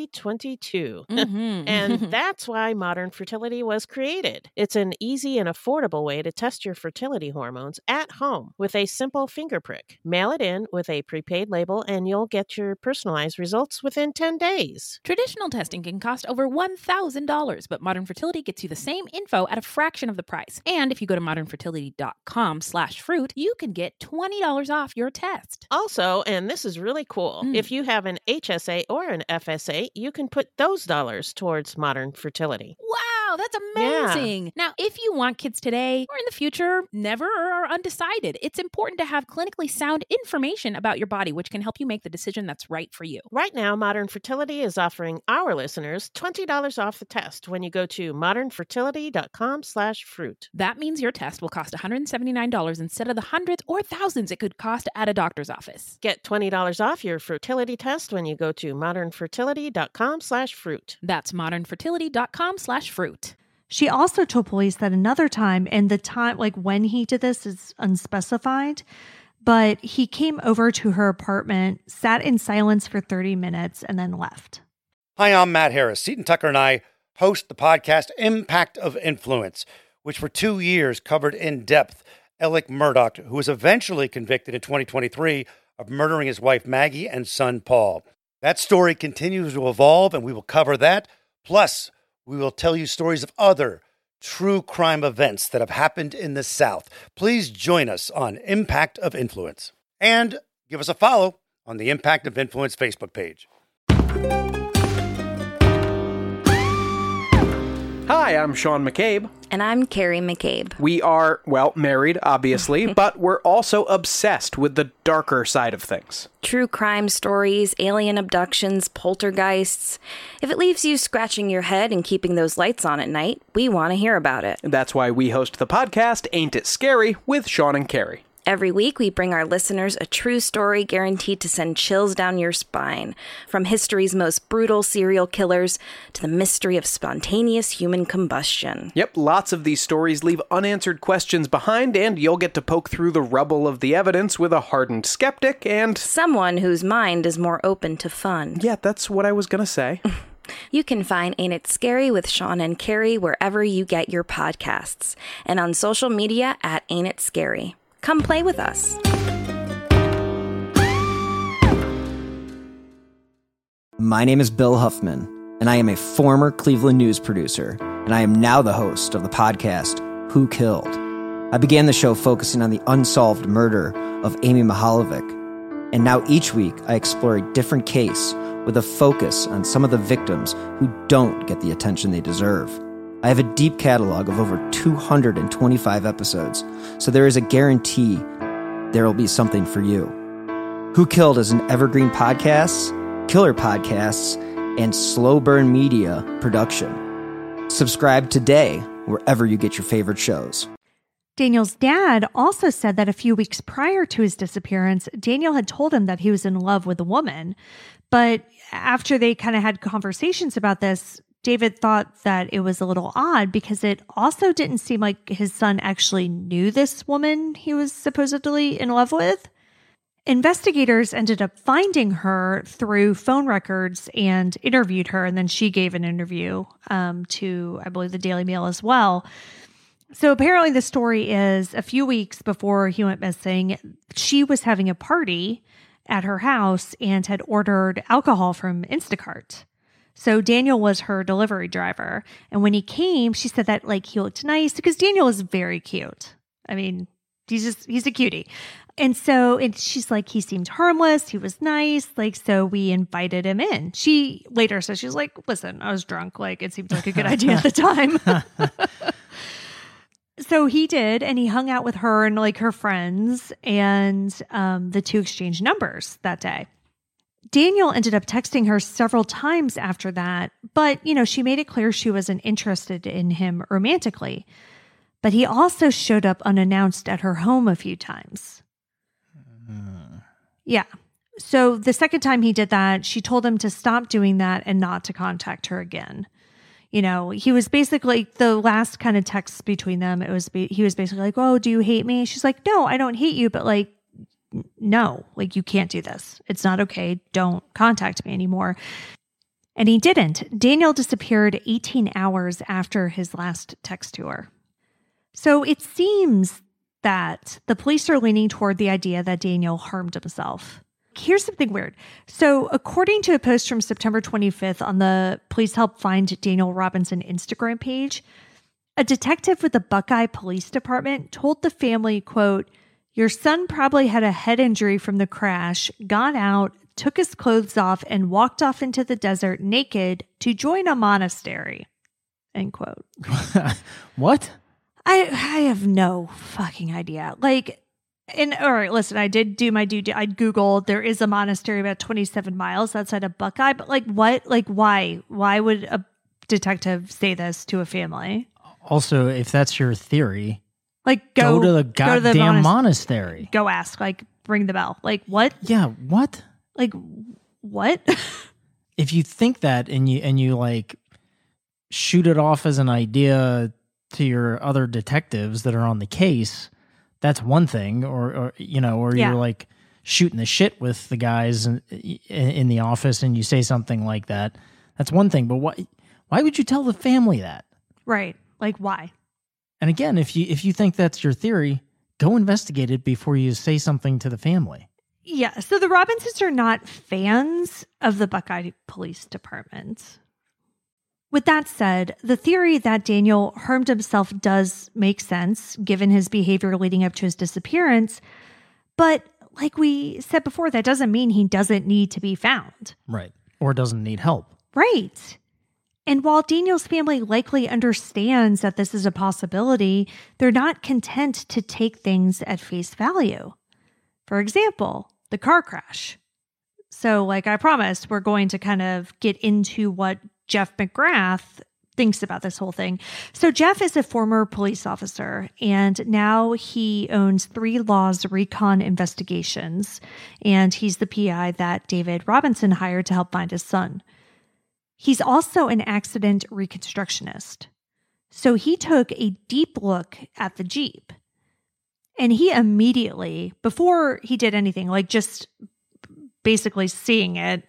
2022. And that's why Modern Fertility was created. It's an easy and affordable way to test your fertility hormones at home with a simple finger prick. Mail it in with a prepaid label and you'll get your personalized results within 10 days. Traditional testing can cost over $1,000, but Modern Fertility gets you the same info at a fraction of the price. And if you go to modernfertility.com/fruit, you can get $20 off your test. Also, and this is really cool, if you have an HSA or an FSA, you can put those dollars towards Modern Fertility. Wow, that's amazing. Yeah. Now, if you want kids today or in the future, never or are undecided, it's important to have clinically sound information about your body, which can help you make the decision that's right for you. Right now, Modern Fertility is offering our listeners $20 off the test when you go to modernfertility.com/fruit. That means your test will cost $179 instead of the hundreds or thousands it could cost at a doctor's office. Get $20 off your fertility test when you go to modernfertility.com/fruit. That's modernfertility.com/fruit. She also told police that another time, and the time, like when he did this is unspecified, but he came over to her apartment, sat in silence for 30 minutes, and then left. Hi, I'm Matt Harris. Seton Tucker and I host the podcast Impact of Influence, which for 2 years covered in depth Alec Murdaugh, who was eventually convicted in 2023 of murdering his wife Maggie and son Paul. That story continues to evolve, and we will cover that. Plus, we will tell you stories of other true crime events that have happened in the South, please join us on Impact of Influence. And give us a follow on the Impact of Influence Facebook page. Hi, I'm Sean McCabe. And I'm Carrie McCabe. We are, well, married, obviously, but we're also obsessed with the darker side of things. True crime stories, alien abductions, poltergeists. If it leaves you scratching your head and keeping those lights on at night, we want to hear about it. That's why we host the podcast, Ain't It Scary, with Sean and Carrie. Every week, we bring our listeners a true story guaranteed to send chills down your spine. From history's most brutal serial killers to the mystery of spontaneous human combustion. Yep, lots of these stories leave unanswered questions behind, and you'll get to poke through the rubble of the evidence with a hardened skeptic and... someone whose mind is more open to fun. Yeah, that's what I was gonna say. You can find Ain't It Scary with Sean and Carrie wherever you get your podcasts. And on social media at Ain't It Scary. Come play with us. My name is Bill Huffman, and I am a former Cleveland news producer, and I am now the host of the podcast, Who Killed? I began the show focusing on the unsolved murder of Amy Mihaljevic, and now each week I explore a different case with a focus on some of the victims who don't get the attention they deserve. I have a deep catalog of over 225 episodes, so there is a guarantee there will be something for you. Who Killed is an evergreen podcasts, killer podcasts, and slow burn media production. Subscribe today wherever you get your favorite shows. Daniel's dad also said that a few weeks prior to his disappearance, Daniel had told him that he was in love with a woman. But after they kind of had conversations about this, David thought that it was a little odd because it also didn't seem like his son actually knew this woman he was supposedly in love with. Investigators ended up finding her through phone records and interviewed her, and then she gave an interview to, I believe, the Daily Mail as well. So apparently the story is a few weeks before he went missing, she was having a party at her house and had ordered alcohol from Instacart. So Daniel was her delivery driver. And when he came, she said that he looked nice because Daniel is very cute. I mean, he's a cutie. And so she's like, he seemed harmless. He was nice. So we invited him in. She later says, she's like, listen, I was drunk. It seemed like a good idea at the time. So he did. And he hung out with her and her friends. And the two exchanged numbers that day. Daniel ended up texting her several times after that, but, she made it clear she wasn't interested in him romantically. But he also showed up unannounced at her home a few times. Yeah. So the second time he did that, she told him to stop doing that and not to contact her again. He was basically, the last kind of text between them, he was basically like, oh, do you hate me? She's like, no, I don't hate you, but no, you can't do this. It's not okay. Don't contact me anymore. And he didn't. Daniel disappeared 18 hours after his last text to her. So it seems that the police are leaning toward the idea that Daniel harmed himself. Here's something weird. So according to a post from September 25th on the Please Help Find Daniel Robinson Instagram page, a detective with the Buckeye Police Department told the family, quote, your son probably had a head injury from the crash, got out, took his clothes off, and walked off into the desert naked to join a monastery. End quote. What? I have no fucking idea. All right, listen, I did do my I Googled, there is a monastery about 27 miles outside of Buckeye, but what? Why? Why would a detective say this to a family? Also, if that's your theory... go to the goddamn monastery. Go ask, ring the bell. What? Yeah, what? What? If you think that and you shoot it off as an idea to your other detectives that are on the case, that's one thing. Or you're shooting the shit with the guys in the office and you say something like that. That's one thing. But why would you tell the family that? Right. Why? And again, if you think that's your theory, go investigate it before you say something to the family. Yeah. So the Robinsons are not fans of the Buckeye Police Department. With that said, the theory that Daniel harmed himself does make sense, given his behavior leading up to his disappearance. But like we said before, that doesn't mean he doesn't need to be found. Right. Or doesn't need help. Right. And while Daniel's family likely understands that this is a possibility, they're not content to take things at face value. For example, the car crash. So, like I promised, we're going to kind of get into what Jeff McGrath thinks about this whole thing. So Jeff is a former police officer, and now he owns 3 Laws Recon Investigations, and he's the PI that David Robinson hired to help find his son. He's also an accident reconstructionist. So he took a deep look at the Jeep, and he immediately, before he did anything, like just basically seeing it,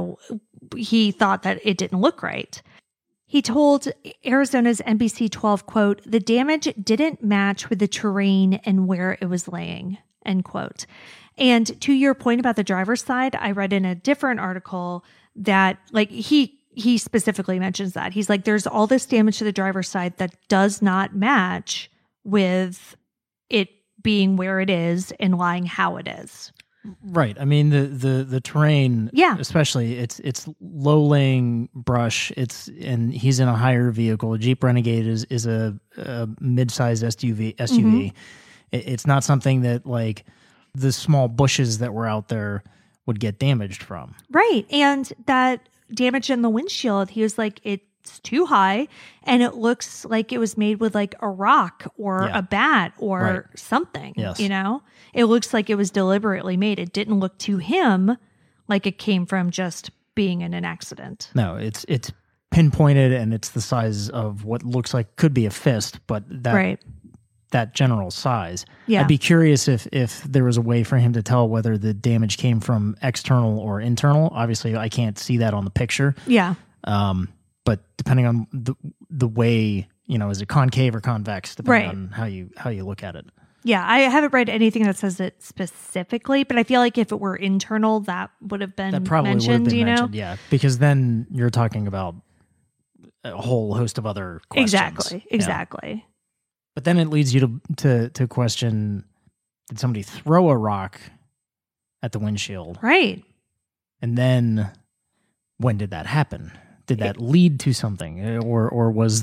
he thought that it didn't look right. He told Arizona's NBC 12, quote, "The damage didn't match with the terrain and where it was laying," end quote. And to your point about the driver's side, I read in a different article that like he specifically mentions that. He's like, there's all this damage to the driver's side that does not match with it being where it is and lying how it is. Right. I mean, the terrain, yeah, especially it's low laying brush. And he's in a higher vehicle. A Jeep Renegade is a mid-sized SUV. Mm-hmm. It's not something that like the small bushes that were out there would get damaged from. Right. And that damage in the windshield, he was like, it's too high and it looks like it was made with like a rock or a bat or something. Yes. It looks like it was deliberately made. It didn't look to him like it came from just being in an accident. No, it's pinpointed and it's the size of what looks like could be a fist, but that general size. Yeah. I'd be curious if there was a way for him to tell whether the damage came from external or internal. Obviously, I can't see that on the picture. Yeah. But depending on the way, is it concave or convex, depending on how you look at it. Yeah, I haven't read anything that says it specifically, but I feel like if it were internal, that would have been mentioned, mentioned, yeah, because then you're talking about a whole host of other questions. Exactly. Yeah. But then it leads you to question, did somebody throw a rock at the windshield? Right. And then when did that happen? Did that lead to something, or was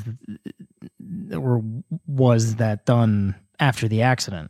that done after the accident?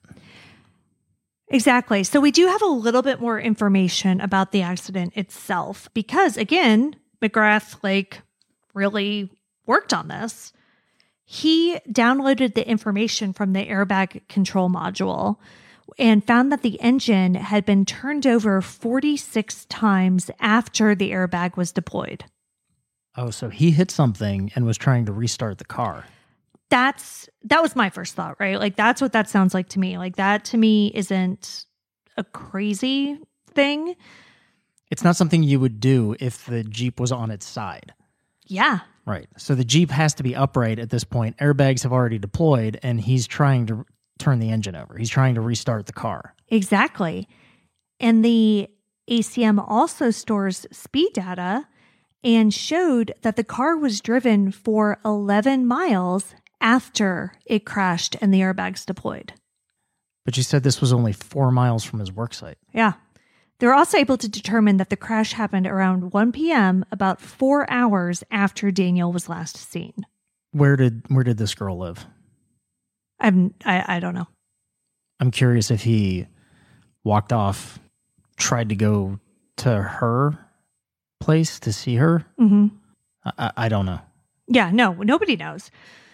Exactly. So we do have a little bit more information about the accident itself because, again, McGrath really worked on this. He downloaded the information from the airbag control module and found that the engine had been turned over 46 times after the airbag was deployed. Oh, so he hit something and was trying to restart the car. That was my first thought, right? Like, that's what that sounds like to me. Like, that to me isn't a crazy thing. It's not something you would do if the Jeep was on its side. Yeah. Right. So the Jeep has to be upright at this point. Airbags have already deployed, and he's trying to turn the engine over. He's trying to restart the car. Exactly. And the ACM also stores speed data and showed that the car was driven for 11 miles after it crashed and the airbags deployed. But you said this was only 4 miles from his worksite. Yeah. They were also able to determine that the crash happened around 1 p.m., about 4 hours after Daniel was last seen. Where did this girl live? I don't know. I'm curious if he walked off, tried to go to her place to see her. Mm-hmm. I don't know. Yeah, no, nobody knows.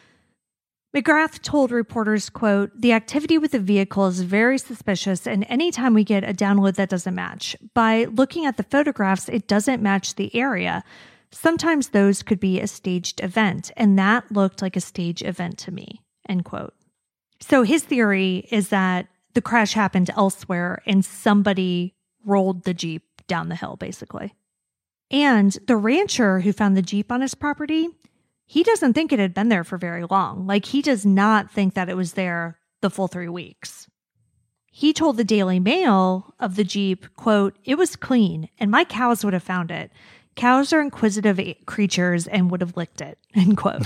McGrath told reporters, quote, "The activity with the vehicle is very suspicious, and anytime we get a download that doesn't match, by looking at the photographs, it doesn't match the area. Sometimes those could be a staged event, and that looked like a stage event to me," end quote. So his theory is that the crash happened elsewhere and somebody rolled the Jeep down the hill, basically. And the rancher who found the Jeep on his property, he doesn't think it had been there for very long. Like, he does not think that it was there the full 3 weeks. He told the Daily Mail of the Jeep, quote, "It was clean and my cows would have found it. Cows are inquisitive creatures and would have licked it, end quote.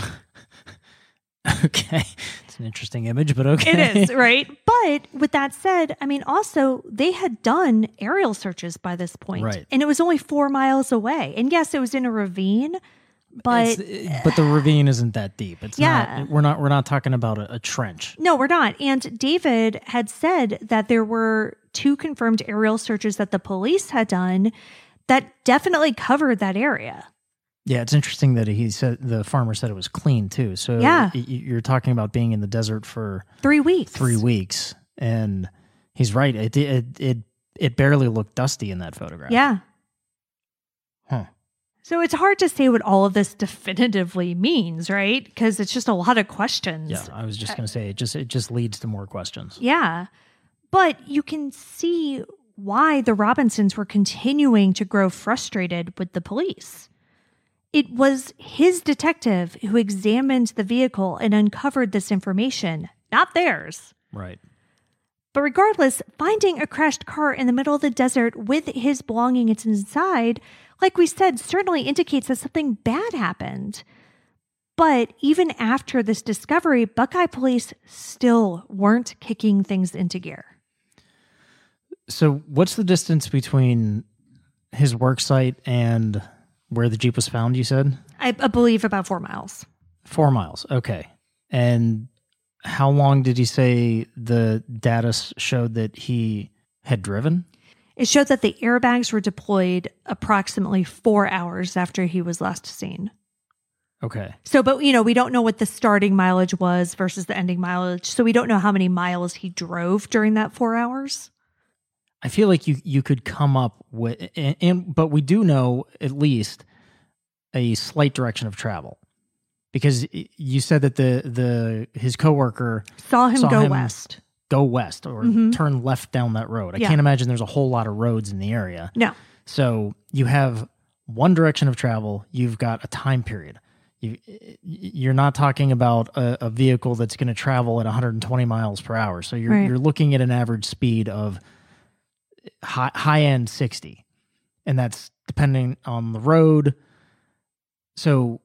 Okay. It's an interesting image, but okay. It is, right? But with that said, I mean, also, they had done aerial searches by this point. Right. And it was only 4 miles away. And yes, it was in a ravine, but the ravine isn't that deep. It's yeah. not, we're not talking about a trench. No, we're not. And David had said that there were 2 confirmed aerial searches that the police had done that definitely covered that area. Yeah, it's interesting that he said the farmer said it was clean too. So yeah. You're talking about being in the desert for 3 weeks. 3 weeks, and he's right. It barely looked dusty in that photograph. Yeah. Huh. So it's hard to say what all of this definitively means, right? Because it's just a lot of questions. Yeah, I was just going to say it just leads to more questions. Yeah, but you can see why the Robinsons were continuing to grow frustrated with the police. It was his detective who examined the vehicle and uncovered this information, not theirs. Right. But regardless, finding a crashed car in the middle of the desert with his belongings inside, like we said, certainly indicates that something bad happened. But even after this discovery, Buckeye police still weren't kicking things into gear. So what's the distance between his work site and where the Jeep was found, you said? I believe about 4 miles. 4 miles, okay. And how long did he say the data showed that he had driven? It showed that the airbags were deployed approximately 4 hours after he was last seen. Okay. So, but we don't know what the starting mileage was versus the ending mileage. So we don't know how many miles he drove during that 4 hours. I feel like you could come up with, but we do know at least a slight direction of travel, because you said that his coworker saw him go west. Go west or turn left down that road. I can't imagine there's a whole lot of roads in the area. No. So you have one direction of travel. You've got a time period. You're not talking about a vehicle that's going to travel at 120 miles per hour. So you're looking at an average speed of high end 60, and that's depending on the road. So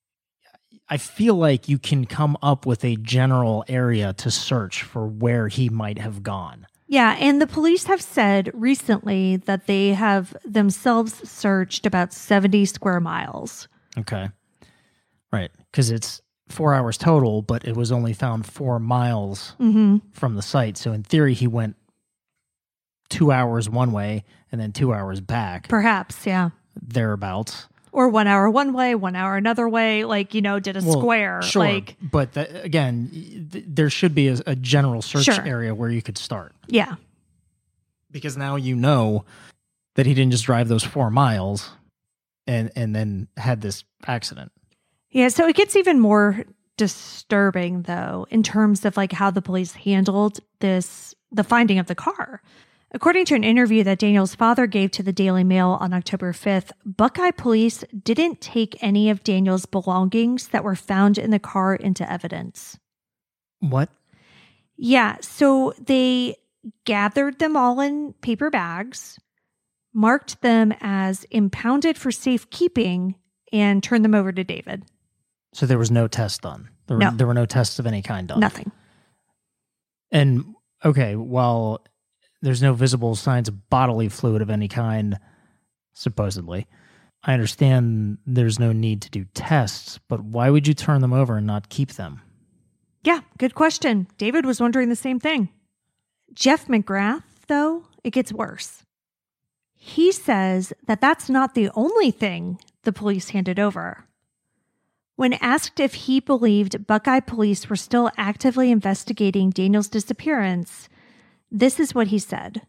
I feel like you can come up with a general area to search for where he might have gone. Yeah, and the police have said recently that they have themselves searched about 70 square miles. Okay. Right, because it's 4 hours total, but it was only found 4 miles from the site. So in theory, he went 2 hours one way and then 2 hours back. Perhaps, yeah. Thereabouts. Or 1 hour one way, 1 hour another way, did a square. Sure, but again, there should be a general search area where you could start. Yeah. Because now you know that he didn't just drive those 4 miles and then had this accident. Yeah, so it gets even more disturbing, though, in terms of how the police handled the finding of the car. According to an interview that Daniel's father gave to the Daily Mail on October 5th, Buckeye police didn't take any of Daniel's belongings that were found in the car into evidence. What? Yeah, so they gathered them all in paper bags, marked them as impounded for safekeeping, and turned them over to David. So there was no test done? There were no tests of any kind done? Nothing. And, okay, well, there's no visible signs of bodily fluid of any kind, supposedly. I understand there's no need to do tests, but why would you turn them over and not keep them? Yeah, good question. David was wondering the same thing. Jeff McGrath, though, it gets worse. He says that that's not the only thing the police handed over. When asked if he believed Buckeye police were still actively investigating Daniel's disappearance, this is what he said.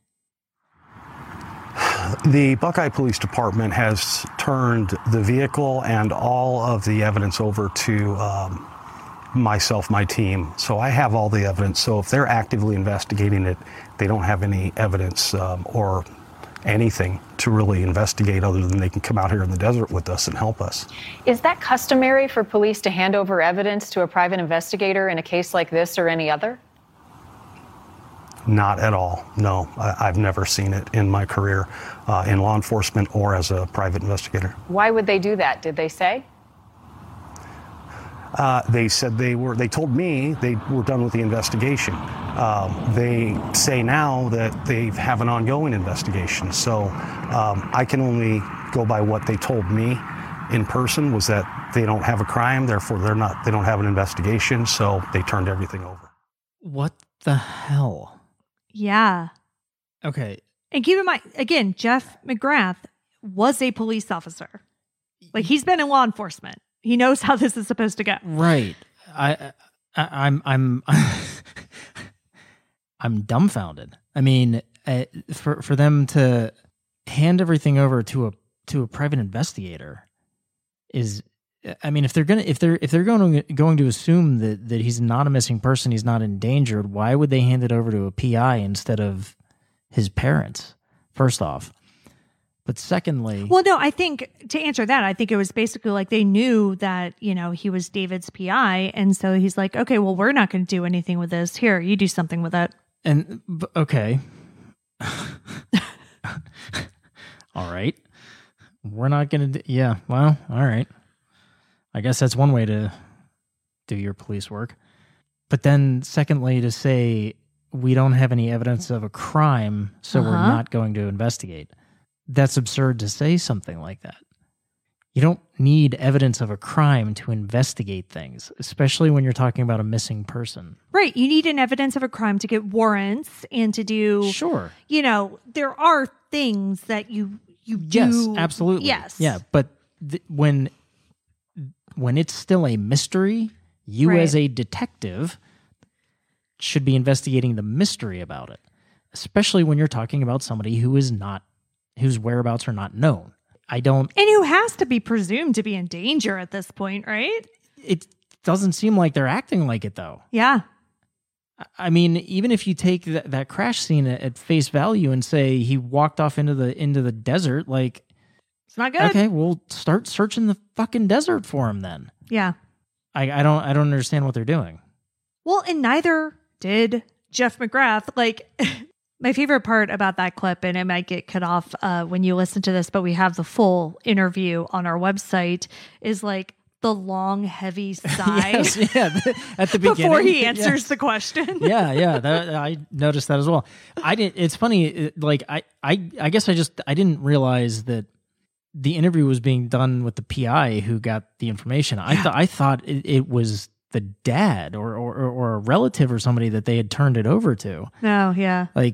The Buckeye Police Department has turned the vehicle and all of the evidence over to my team. So I have all the evidence. So if they're actively investigating it, they don't have any evidence or anything to really investigate other than they can come out here in the desert with us and help us. Is that customary for police to hand over evidence to a private investigator in a case like this or any other? Not at all. No, I've never seen it in my career in law enforcement or as a private investigator. Why would they do that? Did they say? They said they told me they were done with the investigation. They say now that they have an ongoing investigation. So I can only go by what they told me in person, was that they don't have a crime, therefore they don't have an investigation, so they turned everything over. What the hell? Yeah. Okay. And keep in mind, again, Jeff McGrath was a police officer. Like, he's been in law enforcement. He knows how this is supposed to go. Right. I'm I'm dumbfounded. I mean, for them to hand everything over to a private investigator is, I mean, if they're going to assume that he's not a missing person, he's not endangered, why would they hand it over to a PI instead of his parents? First off. But secondly... Well, no, I think to answer that, I think it was basically like they knew that, he was David's PI. And so he's like, okay, well, we're not going to do anything with this. Here, you do something with it. And, okay. All right. We're not going to... Yeah, well, all right. I guess that's one way to do your police work. But then secondly, to say we don't have any evidence of a crime, so we're not going to investigate. That's absurd to say something like that. You don't need evidence of a crime to investigate things, especially when you're talking about a missing person. Right. You need an evidence of a crime to get warrants and to do... Sure. There are things that you do... Yes, absolutely. Yes. Yeah, but when it's still a mystery, you as a detective should be investigating the mystery about it, especially when you're talking about somebody whose whereabouts are not known. And who has to be presumed to be in danger at this point, right? It doesn't seem like they're acting like it, though. Yeah. I mean, even if you take that crash scene at face value and say he walked off into the desert, like, it's not good. Okay, we'll start searching the fucking desert for him then. Yeah. I don't understand what they're doing. Well, and neither did Jeff McGrath. Like, my favorite part about that clip, and it might get cut off when you listen to this, but we have the full interview on our website, is like the long, heavy sigh. Yes, yeah, at the beginning. Before he answers the question. Yeah. I noticed that as well. It's funny, like, I guess I didn't realize that the interview was being done with the PI who got the information. I thought it was the dad or a relative or somebody that they had turned it over to. No, yeah. Like,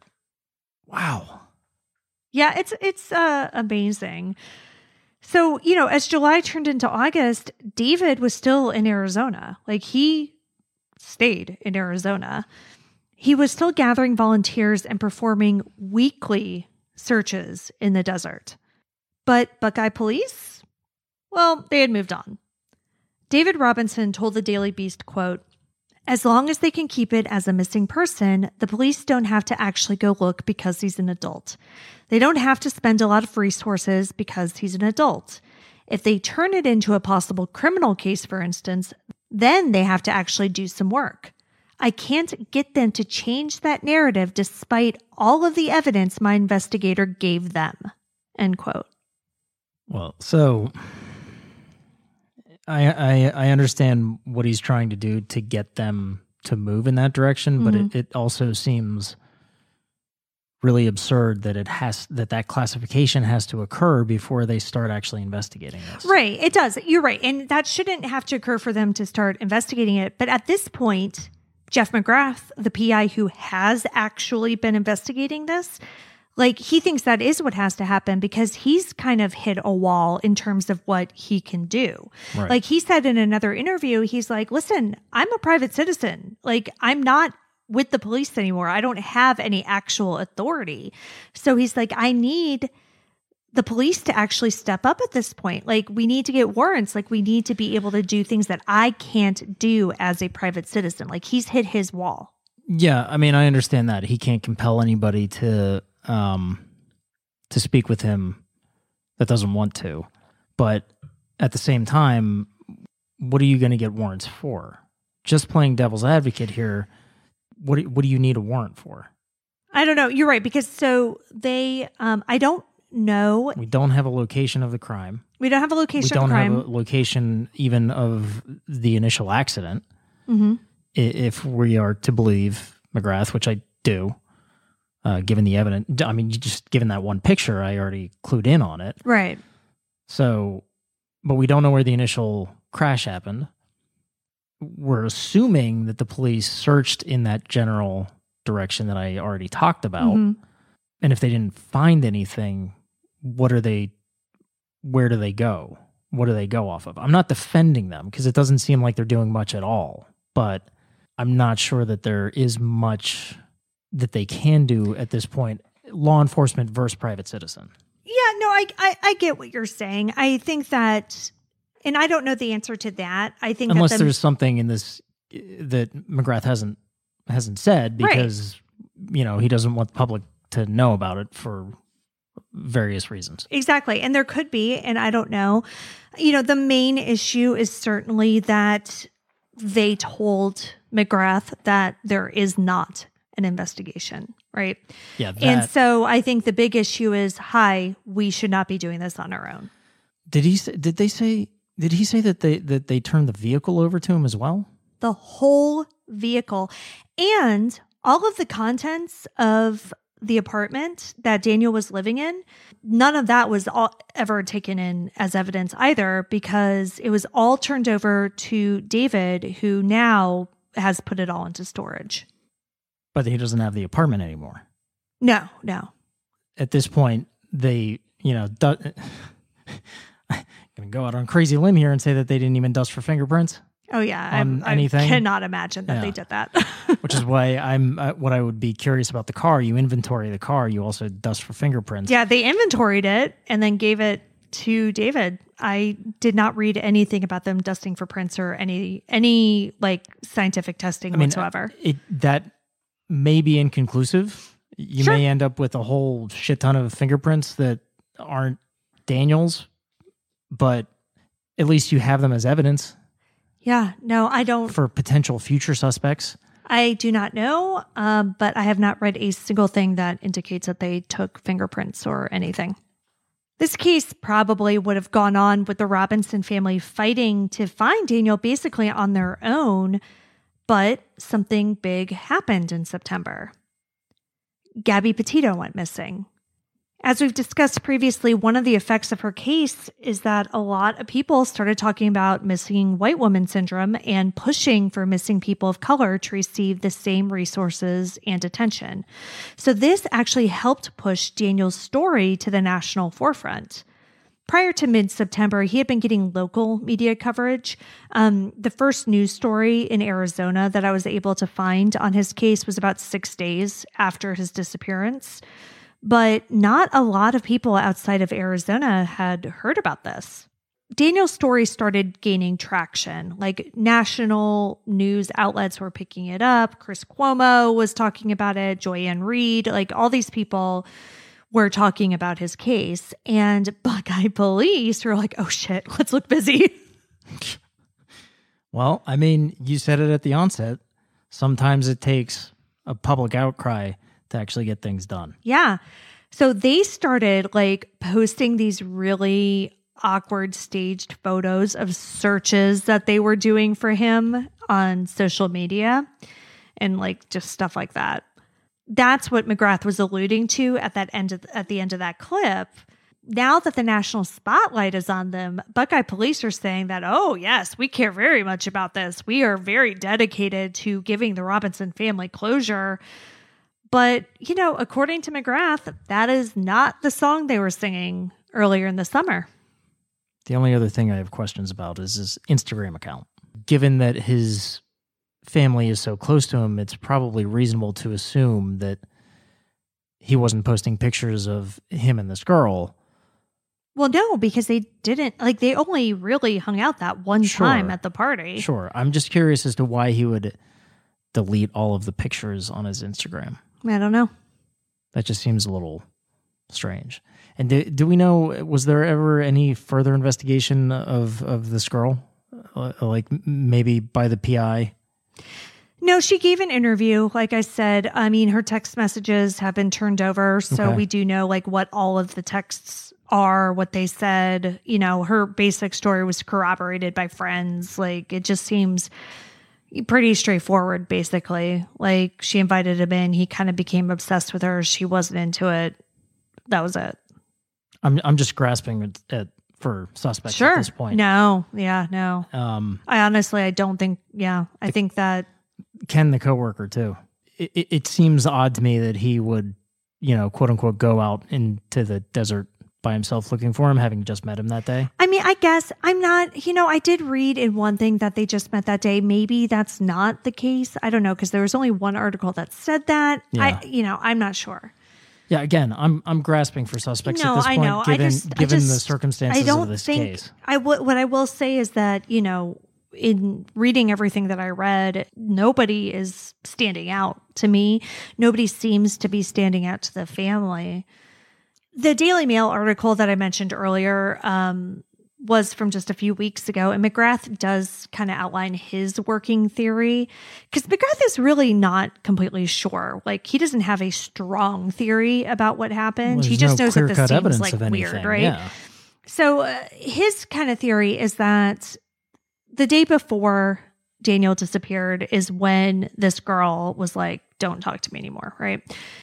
wow. Yeah, it's amazing. So, as July turned into August, David was still in Arizona. Like, he stayed in Arizona. He was still gathering volunteers and performing weekly searches in the desert. But Buckeye Police? Well, they had moved on. David Robinson told the Daily Beast, quote, "As long as they can keep it as a missing person, the police don't have to actually go look because he's an adult. They don't have to spend a lot of resources because he's an adult. If they turn it into a possible criminal case, for instance, then they have to actually do some work. I can't get them to change that narrative despite all of the evidence my investigator gave them." End quote. Well, so I understand what he's trying to do to get them to move in that direction, but it also seems really absurd that that classification has to occur before they start actually investigating this. Right, it does. You're right. And that shouldn't have to occur for them to start investigating it. But at this point, Jeff McGrath, the PI who has actually been investigating this, like, he thinks that is what has to happen because he's kind of hit a wall in terms of what he can do. Right. Like, he said in another interview, he's like, listen, I'm a private citizen. Like, I'm not with the police anymore. I don't have any actual authority. So he's like, I need the police to actually step up at this point. Like, we need to get warrants. Like, we need to be able to do things that I can't do as a private citizen. Like, he's hit his wall. Yeah, I mean, I understand that. He can't compel anybody to speak with him that doesn't want to. But at the same time, what are you going to get warrants for? Just playing devil's advocate here, what do you need a warrant for? I don't know. You're right, because so they, I don't know. We don't have a location of the crime. We don't have a location of the crime. We don't have a location even of the initial accident. Mm-hmm. If we are to believe McGrath, which I do, given the evidence. I mean, just given that one picture, I already clued in on it. Right. So, but we don't know where the initial crash happened. We're assuming that the police searched in that general direction that I already talked about. Mm-hmm. And if they didn't find anything, where do they go? What do they go off of? I'm not defending them because it doesn't seem like they're doing much at all, but I'm not sure that there is much that they can do at this point. Law enforcement versus private citizen. Yeah, no, I get what you're saying. I think that, and I don't know the answer to that. I think unless there's something in this that McGrath hasn't said because, you know, he doesn't want the public to know about it for various reasons. Exactly. And there could be, and I don't know. You know, the main issue is certainly that they told McGrath that there is not an investigation, right? Yeah. And so I think the big issue is, we should not be doing this on our own. Did he say that they turned the vehicle over to him as well? The whole vehicle and all of the contents of the apartment that Daniel was living in, none of that was ever taken in as evidence either, because it was all turned over to David, who now has put it all into storage. But he doesn't have the apartment anymore. No. At this point, they, you know, I'm going to go out on a crazy limb here and say that they didn't even dust for fingerprints. Oh, yeah. I cannot imagine that they did that. Which is why what I would be curious about the car. You inventory the car. You also dust for fingerprints. Yeah, they inventoried it and then gave it to David. I did not read anything about them dusting for prints or any like scientific testing whatsoever. That may be inconclusive. You may end up with a whole shit ton of fingerprints that aren't Daniel's, but at least you have them as evidence. Yeah, no, I don't. For potential future suspects? I do not know, but I have not read a single thing that indicates that they took fingerprints or anything. This case probably would have gone on with the Robinson family fighting to find Daniel basically on their own, but something big happened in September. Gabby Petito went missing. As we've discussed previously, one of the effects of her case is that a lot of people started talking about missing white woman syndrome and pushing for missing people of color to receive the same resources and attention. So this actually helped push Daniel's story to the national forefront. Prior to mid-September, he had been getting local media coverage. The first news story in Arizona that I was able to find on his case was about 6 days after his disappearance. But not a lot of people outside of Arizona had heard about this. Daniel's story started gaining traction. Like, national news outlets were picking it up. Chris Cuomo was talking about it. Joy-Ann Reid, like all these people were talking about his case. And Buckeye police were like, oh shit, let's look busy. Well, I mean, you said it at the onset. Sometimes it takes a public outcry to actually get things done. Yeah. So they started like posting these really awkward staged photos of searches that they were doing for him on social media and like just stuff like that. That's what McGrath was alluding to at the end of that clip. Now that the national spotlight is on them, Buckeye police are saying that, oh yes, we care very much about this. We are very dedicated to giving the Robinson family closure. But, you know, according to McGrath, that is not the song they were singing earlier in the summer. The only other thing I have questions about is his Instagram account. Given that his family is so close to him, it's probably reasonable to assume that he wasn't posting pictures of him and this girl. Well, no, because they didn't, like, they only really hung out that one time at the party. Sure. I'm just curious as to why he would delete all of the pictures on his Instagram. I don't know. That just seems a little strange. And do we know, was there ever any further investigation of this girl? Like maybe by the PI? No, she gave an interview. Like I said, I mean, her text messages have been turned over. So Okay. we do know like what all of the texts are, what they said. You know, her basic story was corroborated by friends. Like it just seems pretty straightforward, basically. Like she invited him in. He kind of became obsessed with her. She wasn't into it. That was it. I'm just grasping at for suspects Sure. at this point. No. Yeah, no. I don't think, I think that. Ken, the coworker, too. It seems odd to me that he would, quote unquote, go out into the desert by himself looking for him, having just met him that day. I mean, I guess I'm not, I did read in one thing that they just met that day. Maybe that's not the case. I don't know, because there was only one article that said that. Yeah. I'm not sure. Yeah, again, I'm grasping for suspects at No, this point, I know. given the circumstances I don't of this think, case. What I will say is that, in reading everything that I read, nobody is standing out to me. Nobody seems to be standing out to the family. The Daily Mail article that I mentioned earlier was from just a few weeks ago, and McGrath does kind of outline his working theory, because McGrath is really not completely sure. Like, he doesn't have a strong theory about what happened. Well, he just no knows that this clear-cut seems like evidence of weird, anything, right? yeah. So his kind of theory is that the day before Daniel disappeared is when this girl was like, don't talk to me anymore, right?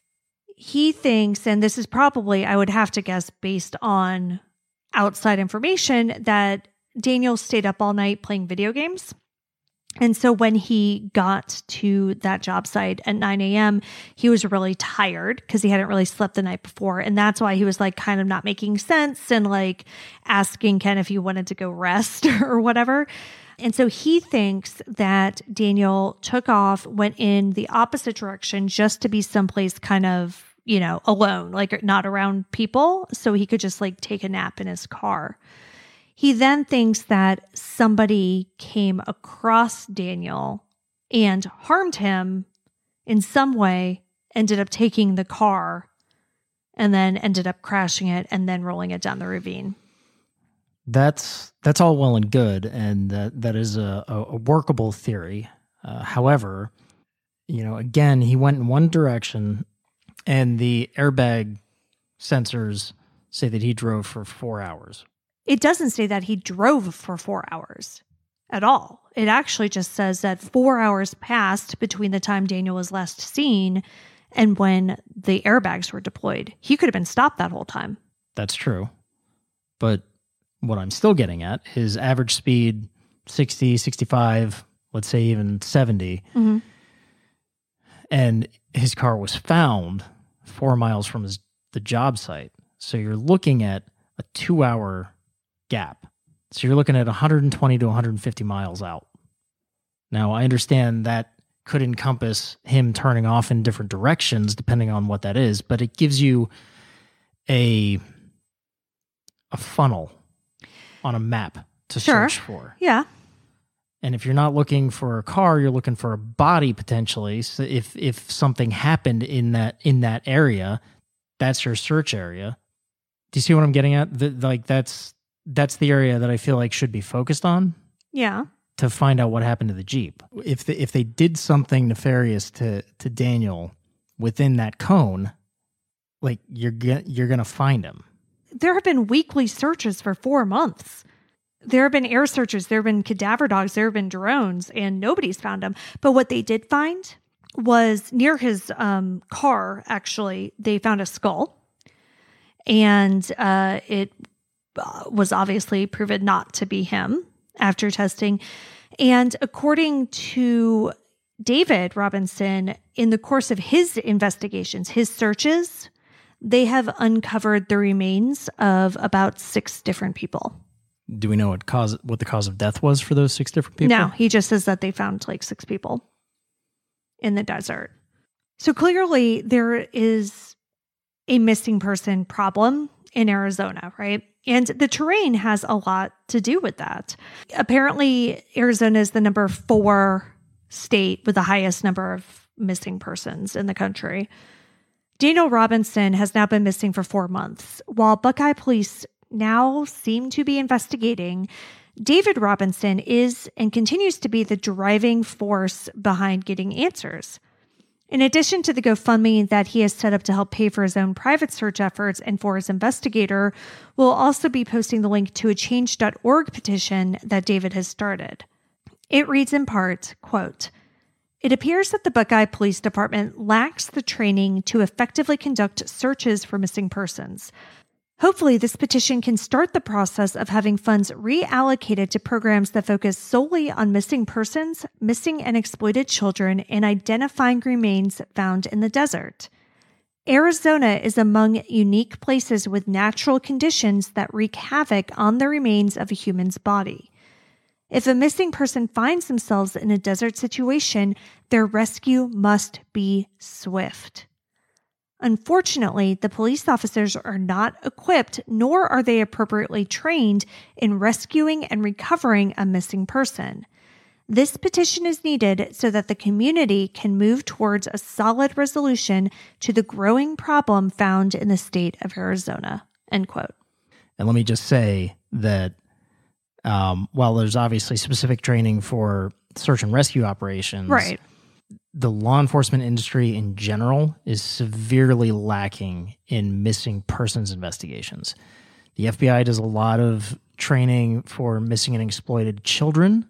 He thinks, and this is probably, I would have to guess, based on outside information, that Daniel stayed up all night playing video games. And so when he got to that job site at 9 a.m., he was really tired because he hadn't really slept the night before. And that's why he was like kind of not making sense and like asking Ken if he wanted to go rest or whatever. And so he thinks that Daniel took off, went in the opposite direction just to be someplace kind of, alone, like not around people. So he could just like take a nap in his car. He then thinks that somebody came across Daniel and harmed him in some way, ended up taking the car, and then ended up crashing it and then rolling it down the ravine. That's all well and good, and that is a workable theory. However, again, he went in one direction, and the airbag sensors say that he drove for 4 hours. It doesn't say that he drove for 4 hours at all. It actually just says that 4 hours passed between the time Daniel was last seen and when the airbags were deployed. He could have been stopped that whole time. That's true. But what I'm still getting at is average speed 60, 65, let's say even 70. Mm-hmm. And his car was found 4 miles from the job site. So you're looking at a 2-hour gap. So you're looking at 120 to 150 miles out. Now, I understand that could encompass him turning off in different directions, depending on what that is, but it gives you a funnel on a map to search for. Yeah. And if you're not looking for a car, you're looking for a body potentially. So if something happened in that area, that's your search area. Do you see what I'm getting at? That's the area that I feel like should be focused on. Yeah. To find out what happened to the Jeep. If they did something nefarious to Daniel within that cone, like you're gonna find him. There have been weekly searches for 4 months. There have been air searches. There have been cadaver dogs. There have been drones, and nobody's found him. But what they did find was near his car, actually, they found a skull. And it was obviously proven not to be him after testing. And according to David Robinson, in the course of his investigations, his searches, they have uncovered the remains of about 6 different people. Do we know what the cause of death was for those 6 different people? No, he just says that they found like 6 people in the desert. So clearly there is a missing person problem in Arizona, right? And the terrain has a lot to do with that. Apparently, Arizona is the number 4 state with the highest number of missing persons in the country. Daniel Robinson has now been missing for 4 months. While Buckeye police now seem to be investigating, David Robinson is and continues to be the driving force behind getting answers. In addition to the GoFundMe that he has set up to help pay for his own private search efforts and for his investigator, we'll also be posting the link to a change.org petition that David has started. It reads in part, quote, "It appears that the Buckeye Police Department lacks the training to effectively conduct searches for missing persons. Hopefully, this petition can start the process of having funds reallocated to programs that focus solely on missing persons, missing and exploited children, and identifying remains found in the desert. Arizona is among unique places with natural conditions that wreak havoc on the remains of a human's body. If a missing person finds themselves in a desert situation, their rescue must be swift. Unfortunately, the police officers are not equipped, nor are they appropriately trained in rescuing and recovering a missing person. This petition is needed so that the community can move towards a solid resolution to the growing problem found in the state of Arizona." End quote. And let me just say that while there's obviously specific training for search and rescue operations, right, the law enforcement industry in general is severely lacking in missing persons investigations. The FBI does a lot of training for missing and exploited children,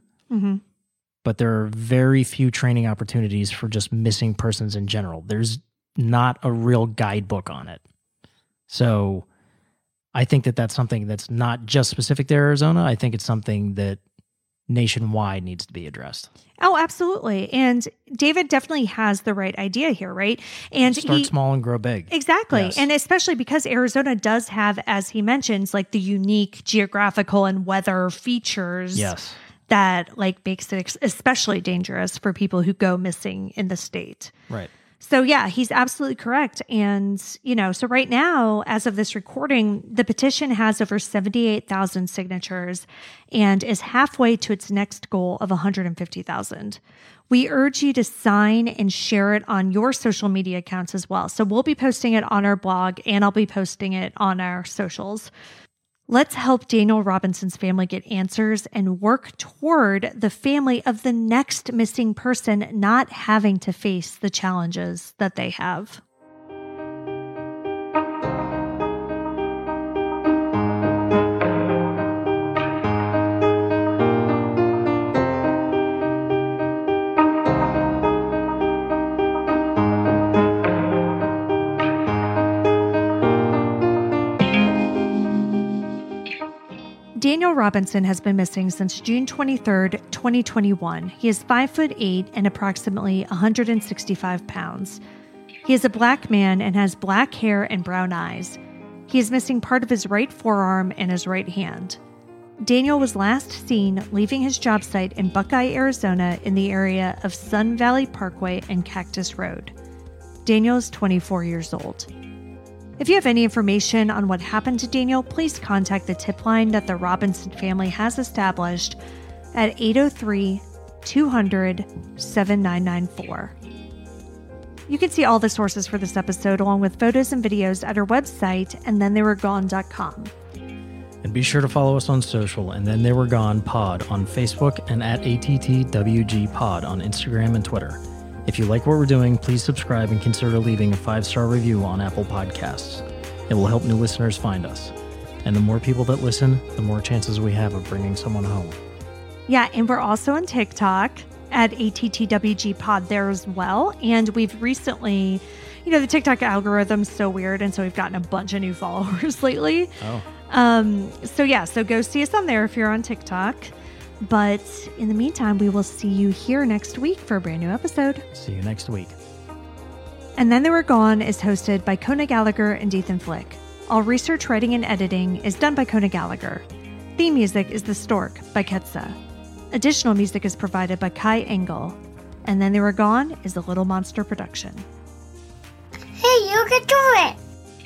but there are very few training opportunities for just missing persons in general. There's not a real guidebook on it. So I think that that's something that's not just specific to Arizona. I think it's something that nationwide needs to be addressed. Oh, absolutely. And David definitely has the right idea here, right? And start small and grow big. Exactly. Yes. And especially because Arizona does have, as he mentions, like the unique geographical and weather features that like makes it especially dangerous for people who go missing in the state. Right. So yeah, he's absolutely correct. And, so right now, as of this recording, the petition has over 78,000 signatures and is halfway to its next goal of 150,000. We urge you to sign and share it on your social media accounts as well. So we'll be posting it on our blog and I'll be posting it on our socials. Let's help Daniel Robinson's family get answers and work toward the family of the next missing person not having to face the challenges that they have. Daniel Robinson has been missing since June 23rd, 2021. He is 5'8" and approximately 165 pounds. He is a black man and has black hair and brown eyes. He is missing part of his right forearm and his right hand. Daniel was last seen leaving his job site in Buckeye, Arizona in the area of Sun Valley Parkway and Cactus Road. Daniel is 24 years old. If you have any information on what happened to Daniel, please contact the tip line that the Robinson family has established at 803-200-7994. You can see all the sources for this episode along with photos and videos at our website, andthentheyweregone.com. And be sure to follow us on social, And Then They Were Gone Pod on Facebook and at ATTWG Pod on Instagram and Twitter. If you like what we're doing, please subscribe and consider leaving a 5-star review on Apple Podcasts. It will help new listeners find us. And the more people that listen, the more chances we have of bringing someone home. Yeah, and we're also on TikTok at ATTWG Pod there as well. And we've recently, the TikTok algorithm's so weird, and so we've gotten a bunch of new followers lately. So go see us on there if you're on TikTok. But in the meantime, we will see you here next week for a brand new episode. See you next week. And Then They Were Gone is hosted by Kona Gallagher and Ethan Flick. All research, writing, and editing is done by Kona Gallagher. Theme music is The Stork by Ketsa. Additional music is provided by Kai Engel. And Then They Were Gone is a Little Monster production. Hey, you can do it!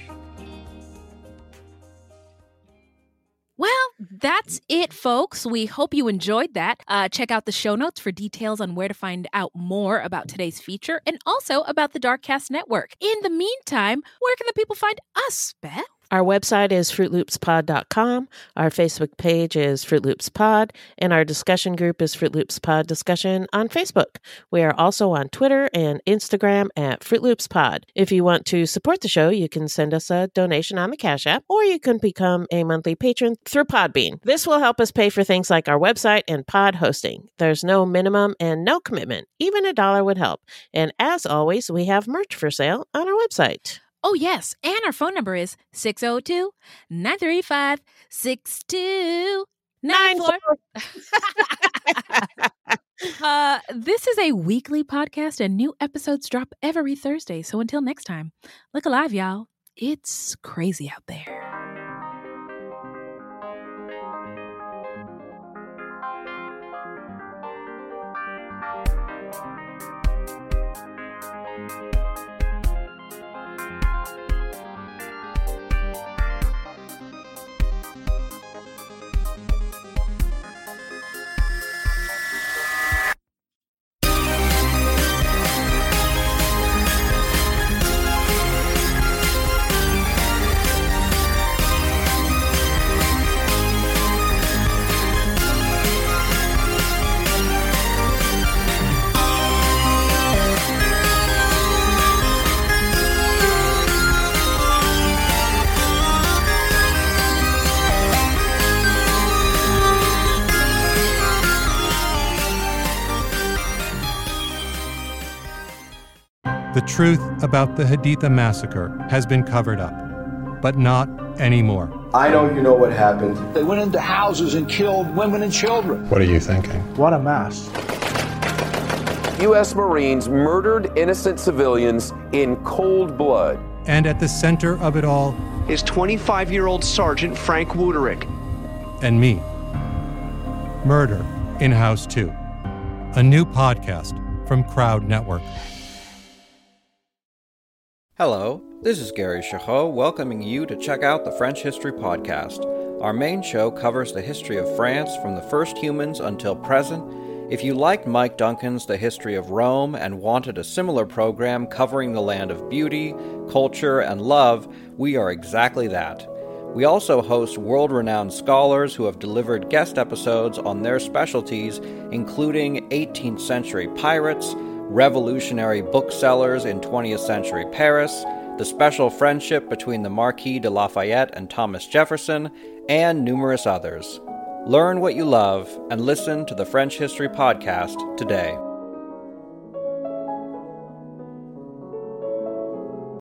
Well, that's it, folks. We hope you enjoyed that. Check out the show notes for details on where to find out more about today's feature and also about the Darkcast Network. In the meantime, where can the people find us, Beth? Our website is fruitloopspod.com. Our Facebook page is Fruit Loops Pod, and our discussion group is Fruit Loops Pod Discussion on Facebook. We are also on Twitter and Instagram at Fruit Loops Pod. If you want to support the show, you can send us a donation on the Cash App, or you can become a monthly patron through Podbean. This will help us pay for things like our website and pod hosting. There's no minimum and no commitment. Even $1 would help. And as always, we have merch for sale on our website. Oh, yes. And our phone number is 602-935-6294. This is a weekly podcast and new episodes drop every Thursday. So until next time, look alive, y'all. It's crazy out there. The truth about the Haditha massacre has been covered up, but not anymore. I know you know what happened. They went into houses and killed women and children. What are you thinking? What a mess. U.S. Marines murdered innocent civilians in cold blood. And at the center of it all is 25-year-old Sergeant Frank Wuterick. And me. Murder in House 2. A new podcast from Crowd Network. Hello, this is Gary Chahot welcoming you to check out the French History Podcast. Our main show covers the history of France from the first humans until present. If you liked Mike Duncan's The History of Rome and wanted a similar program covering the land of beauty, culture, and love, we are exactly that. We also host world-renowned scholars who have delivered guest episodes on their specialties, including 18th century pirates, revolutionary booksellers in 20th century Paris, the special friendship between the Marquis de Lafayette and Thomas Jefferson, and numerous others. Learn what you love and listen to the French History Podcast today.